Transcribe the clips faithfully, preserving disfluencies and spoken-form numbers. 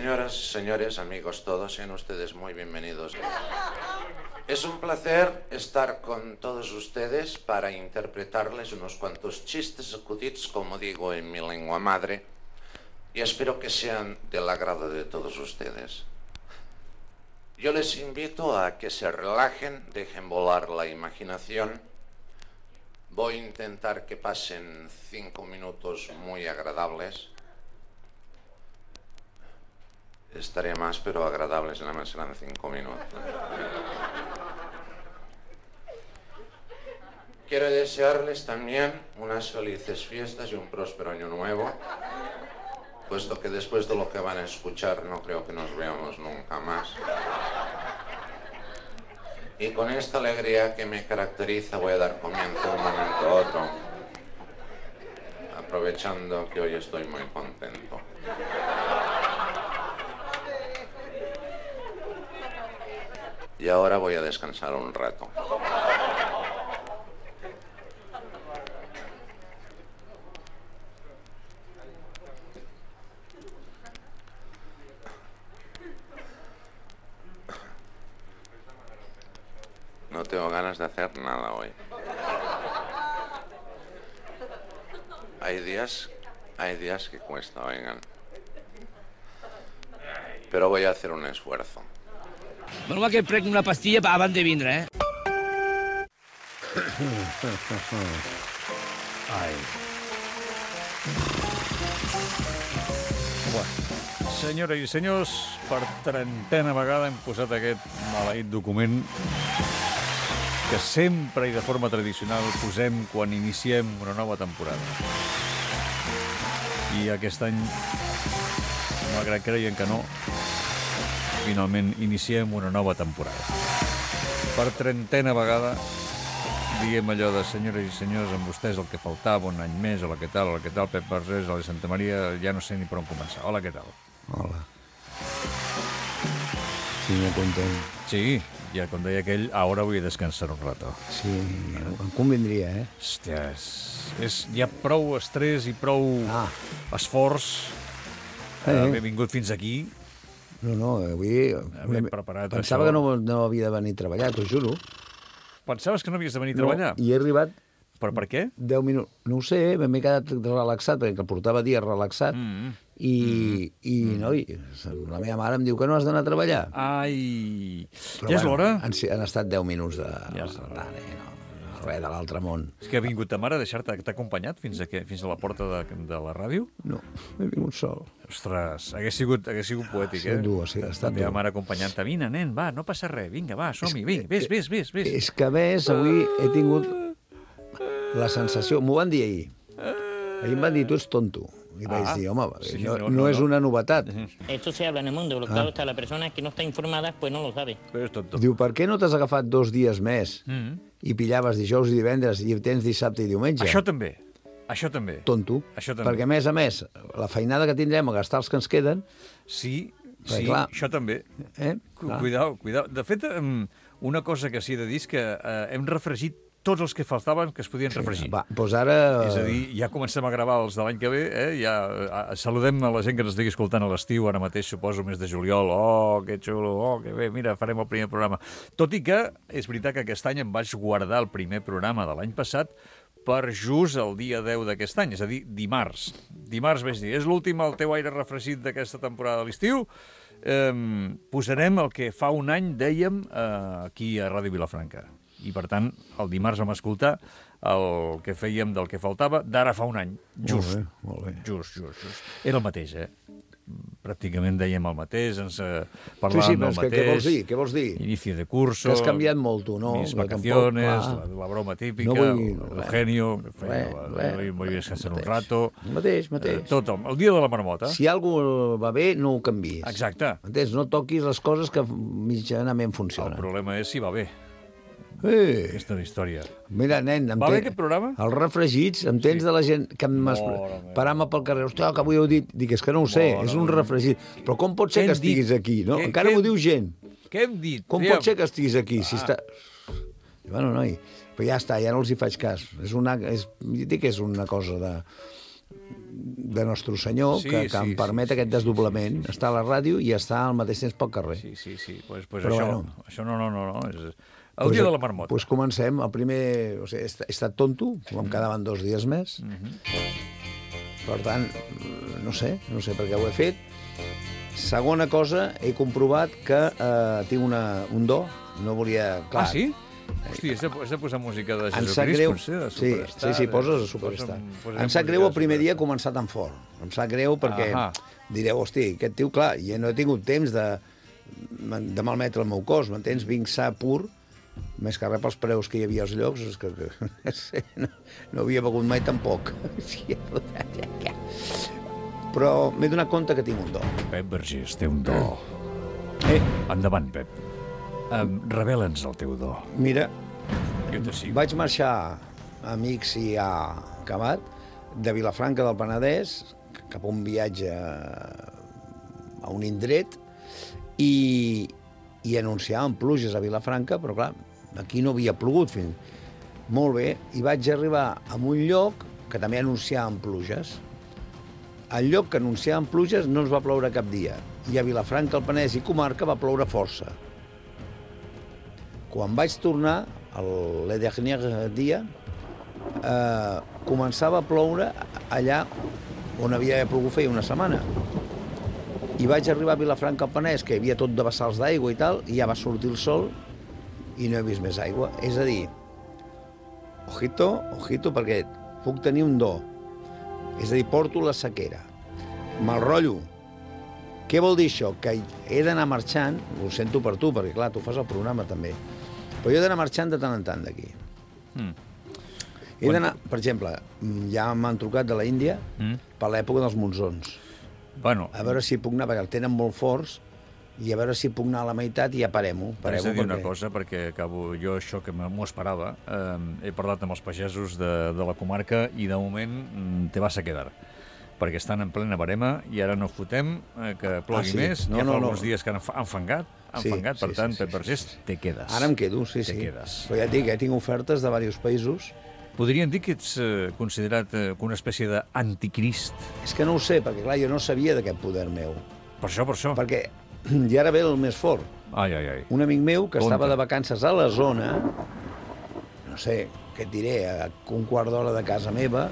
Señoras y señores, amigos todos, sean ustedes muy bienvenidos. Es un placer estar con todos ustedes para interpretarles unos cuantos chistes acudits, como digo en mi lengua madre, y espero que sean del agrado de todos ustedes. Yo les invito a que se relajen, dejen volar la imaginación. Voy a intentar que pasen cinco minutos muy agradables. Estaré más, pero agradables nada más serán cinco minutos. Quiero desearles también unas felices fiestas y un próspero año nuevo, puesto que después de lo que van a escuchar no creo que nos veamos nunca más. Y con esta alegría que me caracteriza voy a dar comienzo de un momento a otro, aprovechando que hoy estoy muy contento. Y ahora voy a descansar un rato. No tengo ganas de hacer nada hoy. Hay días, hay días que cuesta, oigan. Pero voy a hacer un esfuerzo. Bueno, que prenc una pastilla abans de vindre, eh? Ai. Bueno, senyores i senyors, per trentena vegada hem posat aquest maleït document que sempre i de forma tradicional posem quan iniciem una nova temporada. I aquest any, malgrat creien que no, finalment iniciem una nova temporada. Per trentena vegada diem allò de senyores i senyors, amb vostès el que faltava, un any més, hola, què tal, hola, què tal, Pep Vergés, hola, Santa Maria, ja no sé ni per on començar. Hola, què tal? Hola. Sí, molt content. Sí, ja com deia aquell, ara vull descansar un rato. Sí, em convindria, eh? Hòstia, és, és, hi ha prou estrès i prou ah. esforç eh, eh. haver vingut fins aquí. No, no, avui ben preparat, pensava això. que no, no havia de venir a treballar, t'ho juro. Pensaves que no havies de venir a no, treballar? I he arribat... Però per què? deu minuts. No ho sé, m'he quedat relaxat, perquè portava dies relaxat, mm. i, mm. i no, i la meva mare em diu que no has d'anar a treballar. Ai, però, ja és bueno, l'hora? Han, han estat deu minuts de... Ja tant, eh, no, res de l'altre món. És que ha vingut ta mare a deixar-te, t'ha acompanyat fins a, que, fins a la porta de, de la ràdio? No, he vingut sol. Ostres, hagués sigut, hagués sigut poètic, eh? Dur, sí, ha estat la meva mare acompanyant-te. Vine, nen, va, no passa res, vinga, va, som-hi, vinga, vés, vés, vés, vés. És que, a més, avui he tingut la sensació... M'ho van dir ahir. Ahir em van dir, tu ets tonto. I vaig ah, dir, home, sí, no, no, no, no és no. una novetat. Esto se habla en el mundo, lo claro ah. está, la persona que no está informada, pues no lo sabe. Però és tonto. Diu, per què no t'has agafat dos dies més mm -hmm. i pillaves dijous i divendres i tens dissabte i diumenge? Això també, això també. Tonto. Això també. Perquè, a més a més, la feinada que tindrem a gastar els que ens queden... Sí, perquè, sí, clar, això també. Eh? Cuidao, cuidao. De fet, una cosa que s'hi ha de dir és que eh, hem refregit tots els que faltaven que es podien refregir. Va, doncs ara... És a dir, ja comencem a gravar els de l'any que ve, eh? Ja a, saludem a la gent que ens estigui escoltant a l'estiu, ara mateix, suposo, mes de juliol. Oh, que xulo, oh, que bé, mira, farem el primer programa. Tot i que és veritat que aquest any em vaig guardar el primer programa de l'any passat per just el dia deu d'aquest any, és a dir, dimarts. Dimarts vaig dir, és l'últim el teu aire refregit d'aquesta temporada de l'estiu. Eh, posarem el que fa un any dèiem eh, aquí a Ràdio Vilafranca. I, per tant, el dimarts vam escoltar el que fèiem del que faltava d'ara fa un any. Just. Molt bé, molt bé. Just, just, just. Era el mateix, eh? Pràcticament dèiem el mateix, ens eh, sí, parlàvem sí, del que, mateix. Què vols dir? Què vols dir? Inici de curso. Que has canviat molt, tu, no? Mis vacaciones, tampoc, la, la broma típica, no vull, el genio, que feia, res, la, res, la, voy a descansar un mateix. rato. Mateix, mateix. Eh, tot, el, el dia de la marmota. Si alguna va bé, no ho canviïs. Exacte. Entens? No toquis les coses que mitjanament funcionen. El problema és si va bé. Eh. Aquesta és la història. Mira, nen... Va bé aquest programa? Els refregits, em tens sí. de la gent que m'has... Parar-me pel carrer, hòstia, que avui heu dit... Dic, és que no ho sé, Mora, és un refregit. Però com pot ser que estiguis dit? aquí, no? Què, Encara m'ho diu gent. Què hem dit? Com Triam. pot ser que estiguis aquí, ah. si està... Bueno, noi, però ja està, ja no els hi faig cas. És una... És, dic que és una cosa de... de Nostre Senyor, Sí, que, que sí, em permet sí, aquest sí, desdoblament. sí, sí, Està a la ràdio i està al mateix temps pel carrer. Sí, sí, sí. Pues, pues Però això, bueno. això no, no, no, no. És el Pues, dia de la marmota. Doncs pues comencem. El primer... O sigui, he estat tonto, em quedaven dos dies més. Mm -hmm. Per tant, no sé, no sé per què ho he fet. Segona cosa, he comprovat que eh, tinc una, un do. No volia... Clar, Ah, sí? Hosti, has de, has de posar música de Em Jesucrist, sap greu... potser, de Sí, Superstar. sí, sí, poses a eh? Superstar. Posa'm- posa'm Em sap música greu de el primer dia Superstar. començar tan fort. Em sap greu perquè Ahà. direu, hosti, aquest tio, clar, ja no he tingut temps de, de malmetre el meu cos, m'entens? Vinc sa pur, més que res pels preus que hi havia als llocs, és que, que no, no havia begut mai tampoc. Però m'he donat compte que tinc un do. Pep Vergés té un do. Eh, Endavant, Pep. Um, Revela'ns el teu do. mira, Jo te sigo. vaig marxar, amics i a acabat, de Vilafranca del Penedès cap a un viatge a un indret i, i anunciàvem pluges a Vilafranca, però clar, aquí no havia plogut fins. Molt bé, i vaig arribar a un lloc que també anunciàvem pluges. Al lloc que anunciàvem pluges no ens va ploure cap dia, i a Vilafranca, el Penedès i comarca va ploure força. Quan vaig tornar, el le dernier dia, eh, començava a ploure allà on havia plogut feia una setmana. I vaig arribar a Vilafranca al Penedès, que hi havia tot de vessals d'aigua i tal, i ja va sortir el sol i no he vist més aigua. És a dir, ojito, ojito, perquè puc tenir un do. És a dir, porto la sequera. Me'l rotllo. Què vol dir això? Que he d'anar marxant, ho sento per tu, perquè clar, tu fas el programa també, però jo he d'anar marxant de tant en tant d'aquí. Mm. He d'anar, per exemple, ja m'han trucat de la Índia Mm. per l'època dels monsons. Bueno, A veure si puc anar, perquè el tenen molt forts, i a veure si puc anar a la meitat i ja parem-ho. T'haig Parem de dir una cosa, perquè acabo, jo això que m'ho esperava, eh, he parlat amb els pagesos de, de la comarca i de moment mm, te vas a quedar, perquè estan en plena barema i ara no fotem eh, que plogui Ah, sí? més. No, ja fa no, no. alguns dies que han enf- enfangat, Sí, enfangat, per sí, tant, sí, Pep sí, Vergés, sí, sí. te quedes. Ara em quedo, sí, Te sí. quedes. Però ja et dic, eh, tinc ofertes de diversos països. Podríem dir que ets eh, considerat eh, una espècie d'anticrist. És que no ho sé, perquè clar, jo no sabia d'aquest poder meu. Per això, per això. Perquè, i ara ve el més fort, Ai, ai, ai. un amic meu que Compte. estava de vacances a la zona, no sé, què et diré, a un quart d'hora de casa meva,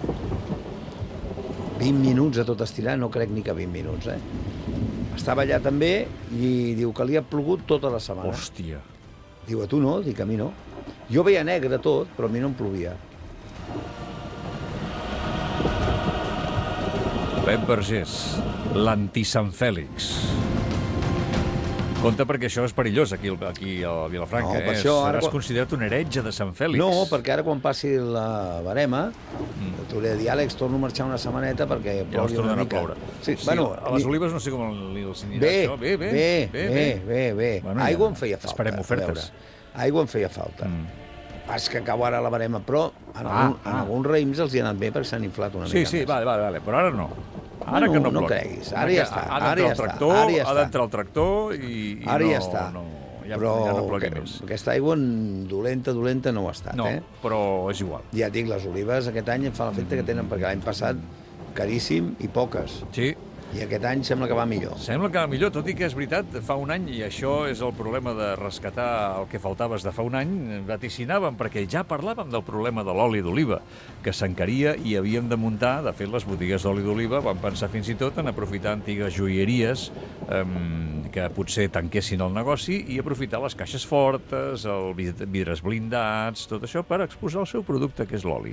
vint minuts a tot estirar, no crec ni que vint minuts, eh? Estava allà també i diu que li ha plogut tota la setmana. Hòstia. Diu, a tu no? Dic, a mi no. Jo veia negre tot, però a mi no em plovia. Pep Vergés, l'anti-Sant Fèlix. Compte perquè això és perillós aquí, aquí a Vilafranca. No, per eh? això ara Seràs quan- considerat un heretge de Sant Fèlix. No, perquè ara quan passi la barema, mm. t'hauré de dir, Àlex, torno a marxar una setmaneta perquè Ja vas plogui una tornant a mica. ploure. Sí, sí, bueno, a les ni- olives no sé com li els anirà Bé, això. Bé, bé, bé, bé, bé, bé. Bueno, Aigua ja em feia falta. esperem a ofertes. veure. Aigua em feia falta. Mm. Pas que acabo ara la barema, però en, Ah, algun, en ah. alguns raïms els hi ha anat bé perquè s'han inflat una Sí, mica sí, més. vale, vale, vale, però ara no. Ara No, que no no plogui. creguis, ara ja està, Ha ara d'entrar ja el està, tractor, ara ja ha està. d'entrar el tractor i, i Ara no, ja està. no, ja, però ja no plogui que, més. aquesta aigua dolenta, dolenta no ho ha estat, No, eh? però és igual. Ja et dic, les olives aquest any em fa l'efecte que tenen, perquè l'any passat caríssim i poques. Sí, I aquest any sembla que va millor. sembla que va millor, tot i que és veritat, fa un any, i això és el problema de rescatar el que faltaves de fa un any, vaticinàvem, perquè ja parlàvem del problema de l'oli d'oliva, que s'encaria i havíem de muntar, de fet, les botigues d'oli d'oliva, vam pensar fins i tot en aprofitar antigues joieries eh, que potser tanquessin el negoci i aprofitar les caixes fortes, els vidres blindats, tot això, per exposar el seu producte, que és l'oli.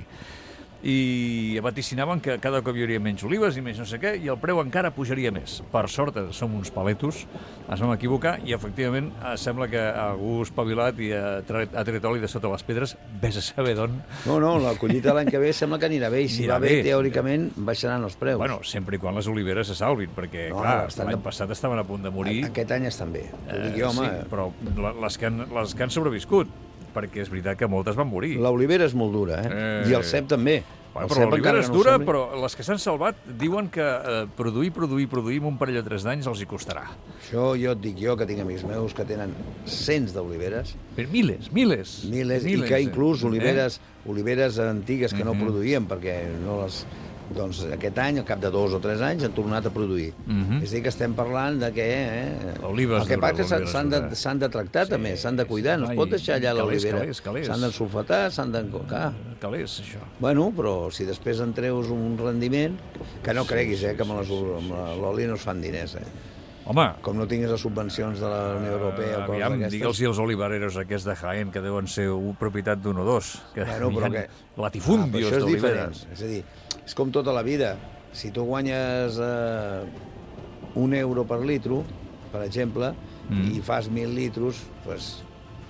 I vaticinaven que cada cop hi hauria menys olives i menys no sé què, i el preu encara pujaria més. Per sort, som uns paletos, ens vam equivocar, i efectivament sembla que algú espavilat i ha tret, ha tret oli de sota les pedres, vés a saber d'on. No, no, la collita l'any que ve sembla que anirà bé, i si Anirà va bé, bé. teòricament, baixaran els preus. Bueno, sempre i quan les oliveres se salvin, perquè, No, clar, estan de- l'any passat estaven a punt de morir. Aquest any estan bé. T'ho dic Eh, jo, home. sí, però la- les que, han, les que han sobreviscut, perquè és veritat que moltes van morir. L'olivera és molt dura, eh? Eh. I el cep també. Bueno, El però cep, l'olivera encara és que no dura, ho sembli. però les que s'han salvat diuen que eh, produir, produir, produir en un parell o tres d'anys els hi costarà. Això jo et dic jo, que tinc amics meus que tenen cents d'oliveres, Però miles, miles. milers, i que inclús oliveres, oliveres antigues que no produïen perquè no les, Doncs aquest any, al cap de dos o tres anys, han tornat a produir. Mhm. És a dir, que estem parlant de que... Eh, Olives el que dures, passa que s'han- olives s'han de, dures. s'han de tractar Sí, també, s'han de cuidar, no es ai, pot deixar allà calés, l'olivera. calés, calés. S'han d'ensulfatar, s'han d'encocar. Calés, això. Bueno, però si després en treus un rendiment, que no creguis, eh, que amb les- amb la- l'oli no es fan diners, eh. Home, Com no tinguis les subvencions de la Unió Europea o coses aviam, d'aquestes... digue'ls als olivareros aquests de Jaén, que deuen ser un propietat d'un o dos, que Bueno, però hi ha que... latifúndios Ah, però això és d'oliveres. diferent. És a dir, és com tota la vida. Si tu guanyes eh, un euro per litro, per exemple, Mm. i fas mil litros, pues,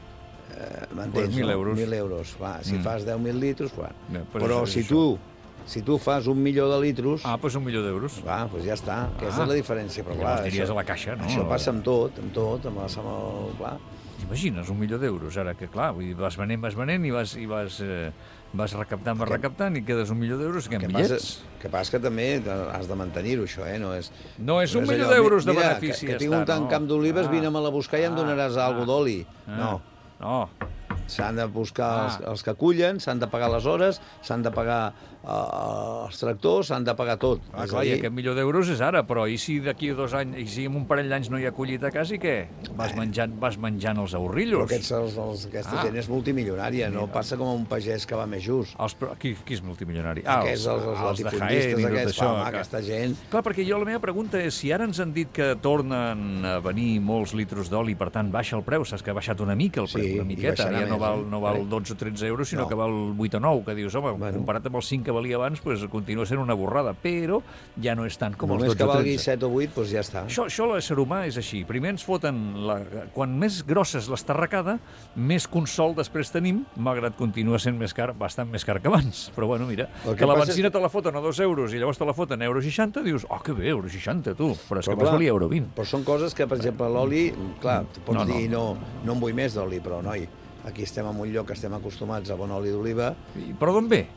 eh, m'entens, Pues mil no? euros. Mil euros. Va, si Mm. fas deu mil litros, va. Ja, pues Però això és si això. tu, si tu fas un milió de litros, Ah, doncs un milió d'euros. va, pues ja està. Aquesta Ah. és la diferència. Però, clar, Llavors aniries això, a la caixa, no? això passa amb tot, amb tot, amb, les, amb el... Clar. T'imagines, un milió d'euros, ara que clar, vull dir, vas venent, vas venent i vas, i vas, eh, vas recaptant, vas Que- recaptant i quedes un milió d'euros i que Que en passa, bitllets. que passa que també has de mantenir-ho, això, eh? No és, No és un no milió allò, d'euros de mira, benefici. Que, que tinc ja un està, tant no? camp d'olives, Ah, vine-me-la a buscar i em ah, donaràs ah, alguna d'oli. ah, No, No, s'han de buscar els, Ah. els que cullen, s'han de pagar les hores, s'han de pagar uh, els tractors, s'han de pagar tot. ah, És clar, a i dir, aquest milió d'euros és ara, però i si d'aquí a dos anys, i si en un parell d'anys no hi ha collit a casa, i què? Vas menjant, vas menjant els però aurrillos. aquests, els, els, aquesta Ah. gent és multimilionària, no passa com un pagès que va més just. Els, però qui, qui és multimilionari? Aquests, els, els, els de Jaén latifundistes i tot aquests, això. home, que- aquesta gent... Clar, perquè jo la meva pregunta és si ara ens han dit que tornen a venir molts litros d'oli, per tant baixa el preu, saps que ha baixat una mica el preu, Sí, una i miqueta, baixarà ja no més, val, eh? no val Eh? dotze o tretze euros, sinó No. que val vuit o nou, que dius, home, Bueno. comparat amb els cinc que valia abans, pues, continua sent una borrada, però ja no és tant com Només els que dotze o valgui tretze. set o vuit, doncs ja està. Això, això l'ésser humà és així. Primer ens foten... La... Quan més grossa és l'estarracada, més consol després tenim, malgrat continua sent més car, bastant més car que abans. Però bueno, mira, El que, que la passa benzina és te la foten a dos euros i llavors te la foten a euro seixanta, dius, oh, que bé, euro seixanta, tu. Però és Però que abans clar, valia euro vint. Però són coses que, per exemple, l'oli, clar, tu pots No, no. dir no, no en vull més d'oli, però, noi, aquí estem en un lloc que estem acostumats a bon oli d'oliva. I- Però d'on ve?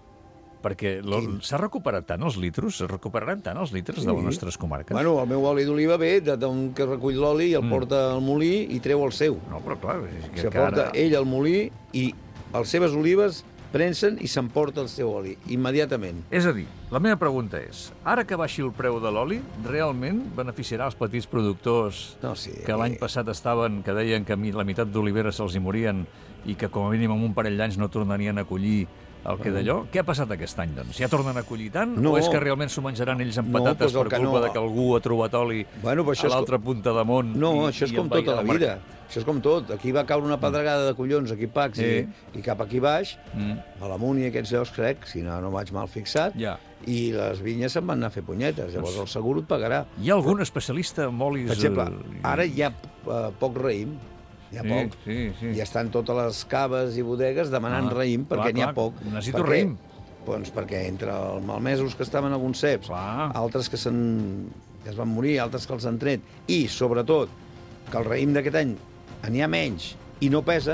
Perquè lo- Quin? s'ha recuperat tant els litros, es recuperaran tant els litres de les nostres comarques. Bueno, el meu oli d'oliva ve de- d'un que recull l'oli i el Mm. porta al molí i treu el seu. No, però clar, és que, Se que porta ara... ell al molí i les seves olives prensen i s'emporta el seu oli, immediatament. És a dir, la meva pregunta és, ara que baixi el preu de l'oli, realment beneficiarà els petits productors No, sí, que l'any passat estaven, que deien que mi- la meitat d'oliveres se'ls hi morien i que com a mínim en un parell d'anys no tornarien a collir el que d'allò? Què ha passat aquest any, doncs? Ja tornen a collir tant? No. O és que realment s'ho menjaran ells amb No, patates doncs el per que culpa no. de que algú ha trobat oli Bueno, però això a és l'altra punta de món? No, i, això és i com envairà tota la el mercat? vida. Això és com tot. Aquí va caure una pedregada de collons, aquí Pax Sí. i, i cap aquí baix, Mm, a l'Amunt i aquests llocs, crec, si no, no vaig mal fixat, ja. i les vinyes se'n van anar a fer punyetes. Llavors el segur et pagarà. Hi ha algun especialista en olis... Per exemple, eh, ara hi ha eh, poc raïm, hi ha sí, poc, Sí, sí. i estan totes les caves i bodegues demanant Ah, raïm perquè clar, n'hi ha clar, poc. necessito Per què? raïm. Doncs perquè entre els malmesos que estaven alguns ceps, Clar. altres que, que es van morir, altres que els han tret, i, sobretot, que el raïm d'aquest any n'hi ha menys i no pesa,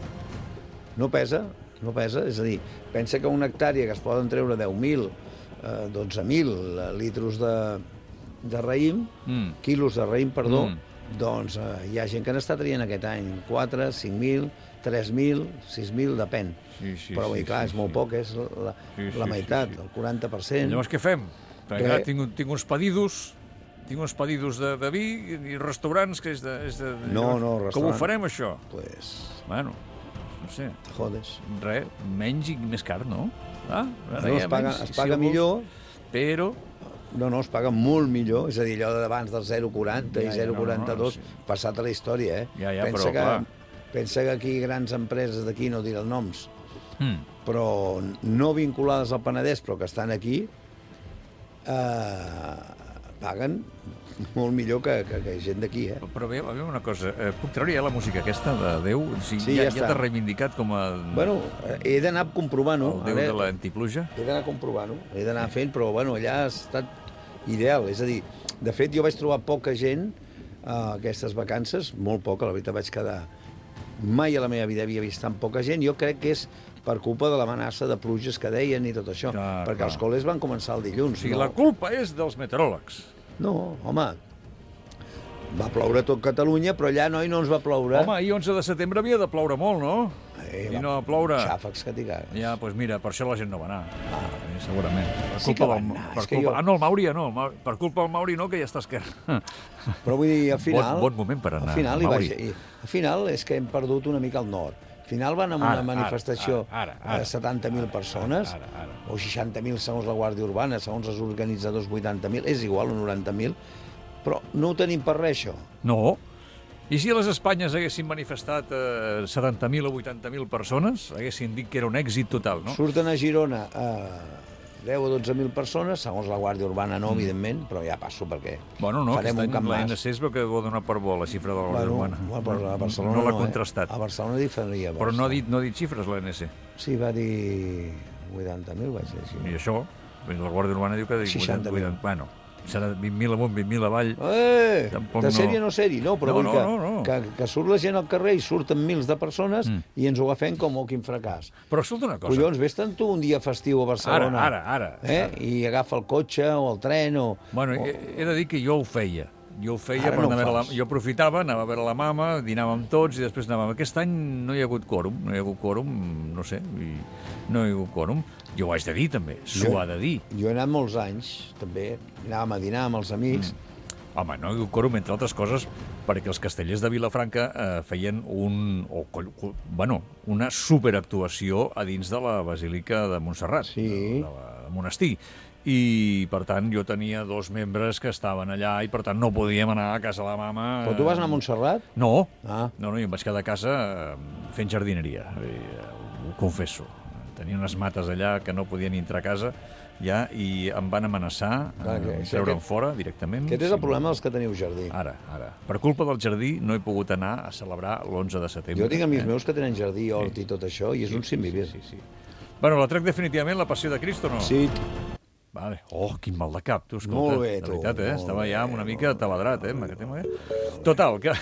no pesa, no pesa, és a dir, pensa que una hectàrea que es poden treure deu mil, eh, dotze mil litros de, de raïm, Mm. quilos de raïm, perdó, Mm. doncs eh, hi ha gent que n'està traient aquest any quatre, cinc mil, tres mil, sis mil, depèn. Sí, sí, Però, vull dir, sí, clar, sí, és molt sí. poc, és la, Sí, sí, la sí, meitat, sí. el quaranta per cent. Llavors què fem? Perquè, Re. clar, tinc, tinc uns pedidos, tinc uns pedidos de, de vi i restaurants que és de... És de No, no, Com ho restaurant. farem, això? Pues, Bueno, no sé, te jodes. res, menys i més car, no? Ah, ara No, hi es ha paga, menys, es si paga vols. millor, Però... no, no, es paga molt millor, és a dir, allò d'abans del zero coma quaranta Ja, i ja, zero coma quaranta-dos, no, no, sí. passat a la història, eh? Ja, ja, pensa però, que, clar. pensa que aquí grans empreses d'aquí, no diré els noms, Hmm. però no vinculades al Penedès, però que estan aquí, eh, paguen molt millor que, que, que gent d'aquí, eh? Però bé, aviam una cosa, eh, puc treure ja la música aquesta de Déu? O sigui, Sí, ja, ja ja està. t'has reivindicat com a... Bueno, eh, he d'anar comprovant-ho. el Déu ara- de l'antipluja? He d'anar comprovant-ho, he d'anar fent, però bueno, allà ha estat ideal. És a dir, de fet, jo vaig trobar poca gent a aquestes vacances, molt poca, la veritat vaig quedar... Mai a la meva vida havia vist tan poca gent. Jo crec que és per culpa de l'amenaça de pluges que deien i tot això, Clar, perquè clar. els col·les van començar el dilluns. O sigui, no? la culpa és dels meteoròlegs. No, home, va ploure tot Catalunya, però allà, noi, no ens va ploure. Home, ahir onze de setembre havia de ploure molt, no? Eh, I va- no va ploure. Xàfecs que t'hi cagues. Ja, doncs mira, per això la gent no va anar. Ah, És segurament. Per Sí que culpa van del- anar, per és que culpa... jo- Ah, no, el Mauri ja no. el Mauri- Per culpa del Mauri no, que ja està a esquerra. Però vull dir, al final... Bon, bon moment per anar, Al final, hi Mauri. vaig, i, al final és que hem perdut una mica el nord. Al final van amb Ara, una ara, manifestació ara, ara, ara. de setanta mil persones, Ara, ara, ara. o seixanta mil segons la Guàrdia Urbana, segons els organitzadors vuitanta mil, és igual, o noranta mil, però no ho tenim per res, això. No. I si a les Espanyes haguessin manifestat eh, setanta mil o vuitanta mil persones, haguessin dit que era un èxit total, no? Surten a Girona eh, deu o dotze mil persones, segons la Guàrdia Urbana no, evidentment, però ja passo perquè Bueno, no, farem aquest un any camp la mas. N C es veu que ho ha donat per bo, la xifra de la Guàrdia Bueno, Urbana. bueno, però a Barcelona no l'ha no, eh? contrastat. A Barcelona diferia. a Però no ha, Barcelona. dit, no ha dit xifres, l'A N C. Sí, va dir vuitanta mil, vaig dir. Sí. I això, la Guàrdia Urbana diu que... ha dit seixanta mil. vuitanta, bueno, serà vint mil amunt, vint mil avall. Eh, Tampoc de no- sèrie no sèrie, no, però No, vull no, que, no, no. Que, que surt la gent al carrer i surten mils de persones Mm. i ens ho agafem com, oh, quin fracàs. Però escolta una cosa. Collons, vés-te'n tu un dia festiu a Barcelona. Ara, ara, ara. Eh? ara. I agafa el cotxe o el tren o... Bueno, o... he, he de dir que jo ho feia. Jo ho feia Ara per no anar a ho veure la... fas. Jo aprofitava, anava a veure la mama, dinàvem tots i després anàvem. Aquest any no hi ha hagut quòrum, no hi ha hagut quòrum, no sé, i no hi ha hagut quòrum. Jo ho haig de dir, també, s'ho Jo- ha de dir. Jo he anat molts anys, també. Anàvem a dinar amb els amics. Mm. Home, no hi ha hagut quòrum, entre altres coses, perquè els castellers de Vilafranca eh, feien un, o, coll- co- bueno, una superactuació a dins de la Basílica de Montserrat, Sí. de, de la monestir. I, per tant, jo tenia dos membres que estaven allà i, per tant, no podíem anar a casa de la mama... Però tu vas anar a Montserrat? No, Ah. no, no, jo em vaig quedar a casa eh, fent jardineria, i, eh, ho confesso. Tenia unes mates allà que no podien entrar a casa ja i em van amenaçar Clar, que- eh, sí, treure'm aquest- fora directament. Aquest és Sí, el problema dels que teniu jardí. Ara, ara. Per culpa del jardí no he pogut anar a celebrar l'onze de setembre. Jo tinc amics eh? meus que tenen jardí, hort i tot això, i és un sinvivir. Sí, sí. Bueno, la trec definitivament la Passió de Crist o no? Sí, Vale. Oh, quin mal de cap, tu, escolta. Molt bé, De tu, veritat, eh? molt Estava bé, ja una mica molt taladrat, eh? amb aquest tema, eh? Total, que...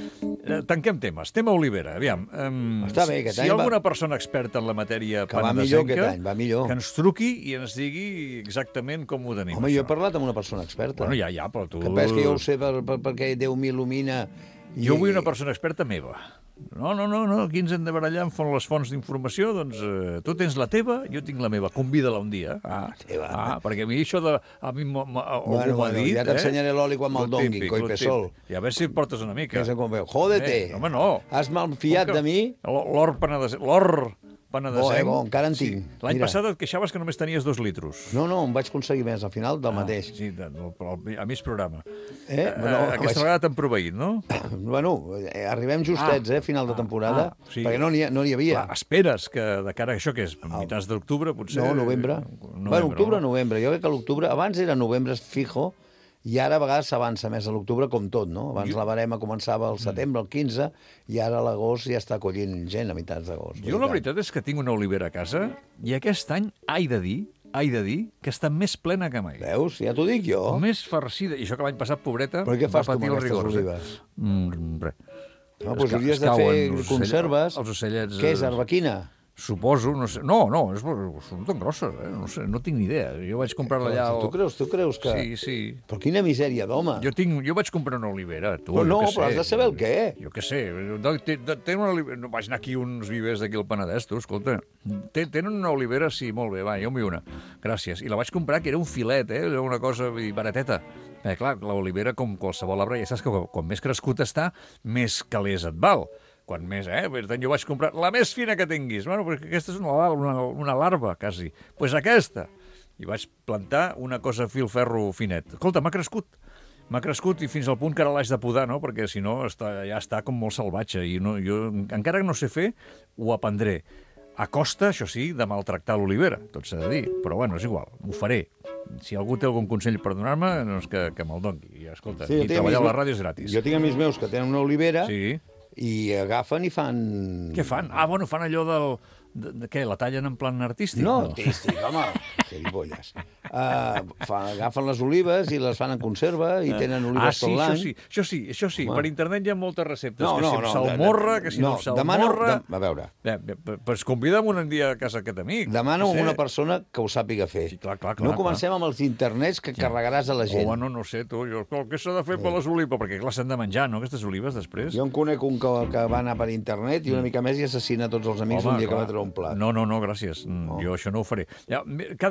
Eh, tanquem temes. Tema Olivera, aviam. Um, Està bé, aquest si any hi ha va- alguna persona experta en la matèria Que va millor penedesenca, aquest any, va millor. que ens truqui i ens digui exactament com ho tenim, home, jo he això. parlat amb una persona experta. Bueno, ja, ja, però tu... Que pensa que jo ho sé per, per, perquè Déu m'il·lumina. i- Jo vull una persona experta meva. No, no, no, no, aquí ens hem de barallar amb les fonts d'informació, doncs eh, tu tens la teva, jo tinc la meva, convida-la un dia. Ah, teva. ah, perquè a mi això de... A mi m'ho m'ho- Bueno, m'ho ha bueno, dit, ja t'ensenyaré l'oli quan me'l Lo dongui, típic, coi lo Pesol. típic. I a veure si et portes una mica. Que se com veu. Jódete. Eh, home, no. Has malfiat de mi? L'or penedesenc. L'or penedesenc. Bo, eh, bo, encara en tinc. L'any Mira. passat et queixaves que només tenies dos litros. No, no, em vaig aconseguir més al final del mateix. Sí, de, no, però a mig programa. Eh? Eh, Bueno, aquesta vaig- vegada t'han proveït, no? Bueno, eh, arribem justets, eh, final de temporada, ah, sí. perquè no n'hi no n'hi havia. Clar, esperes que de cara a això, que és a mitjans d'octubre, potser... No, novembre. novembre bueno, octubre, no? novembre. Jo crec que l'octubre, abans era novembre fijo, i ara a vegades s'avança més a l'octubre, com tot, no? Abans la barema començava al setembre, el quinze, i ara a l'agost ja està collint gent a meitats d'agost. Jo la veritat és que tinc una olivera a casa i aquest any, ai de dir, ai de dir, que està més plena que mai. Veus? Ja t'ho dic jo. Més farcida. I això que l'any passat, pobreta, Però què va fas tu patir amb els aquestes rigors. olives? Eh? Mm, res. No, Es doncs ca- hauries es de fer cauen els ocell- conserves. els ocellets, Què és, eh, arbequina? Suposo, no sé. No, no, és, són tan grosses, eh? No sé, no tinc ni idea. Jo vaig comprar-la allà... Tu creus, tu creus que... Sí, sí. Però quina misèria d'home. Jo, tinc, jo vaig comprar una olivera, tu, Però jo no, què però sé. has de saber el què. Jo què sé. De- de- de- Tenen una olivera... No, vaig anar aquí a uns vivers d'aquí al Penedès, tu, escolta. Ten- Tenen una olivera, sí, molt bé, va, jo en vull una. Gràcies. I la vaig comprar, que era un filet, eh? Era una cosa vull dir, barateta. Eh, clar, l'olivera, com qualsevol arbre, ja saps que quan, quan més crescut està, més calés et val. Quan més, eh? Per tant, jo vaig comprar la més fina que tinguis. Bueno, perquè aquesta és una, lar- una, una larva, quasi. Doncs pues aquesta. I vaig plantar una cosa filferro finet. Escolta, m'ha crescut. M'ha crescut i fins al punt que ara l'haig de podar, no? Perquè si no està, ja està com molt salvatge. I no, jo, encara que no sé fer, ho aprendré. A costa, això sí, de maltractar l'olivera, tot s'ha de dir. Però bueno, és igual, ho faré. Si algú té algun consell per donar-me, doncs que, que me'l doni. I escolta, Sí, jo i tinc treballar a amics- la ràdio és gratis. Jo tinc amics meus que tenen una olivera Sí. i agafen i fan... Què fan? Ah, bueno, fan allò del... De, de què? La tallen en plan artístic? No, artístic, home, gilipolles. Uh, fa, agafen les olives i les fan en conserva i tenen Ah, olives sí, tot això l'any. sí, això sí, això sí. Home. Per internet hi ha moltes receptes. No, que no, si amb no, salmorra, de- que si no, no, amb demana- salmorra... de- a veure. Eh, eh, Pues convida'm un dia a casa aquest amic. Demana No a sé. una persona que ho sàpiga fer. Sí, clar, clar, clar, no comencem amb els internets que carregaràs a la gent. O, bueno, no sé, tu, jo, què s'ha de fer per les olives? Perquè, clar, s'han de menjar, no?, aquestes olives, després. Jo en conec un que, que va anar per internet i una mica més i assassina tots els amics un dia que va treure un plat. No, no, no, gràcies. Mm, Jo això no ho faré. Ja, me- cada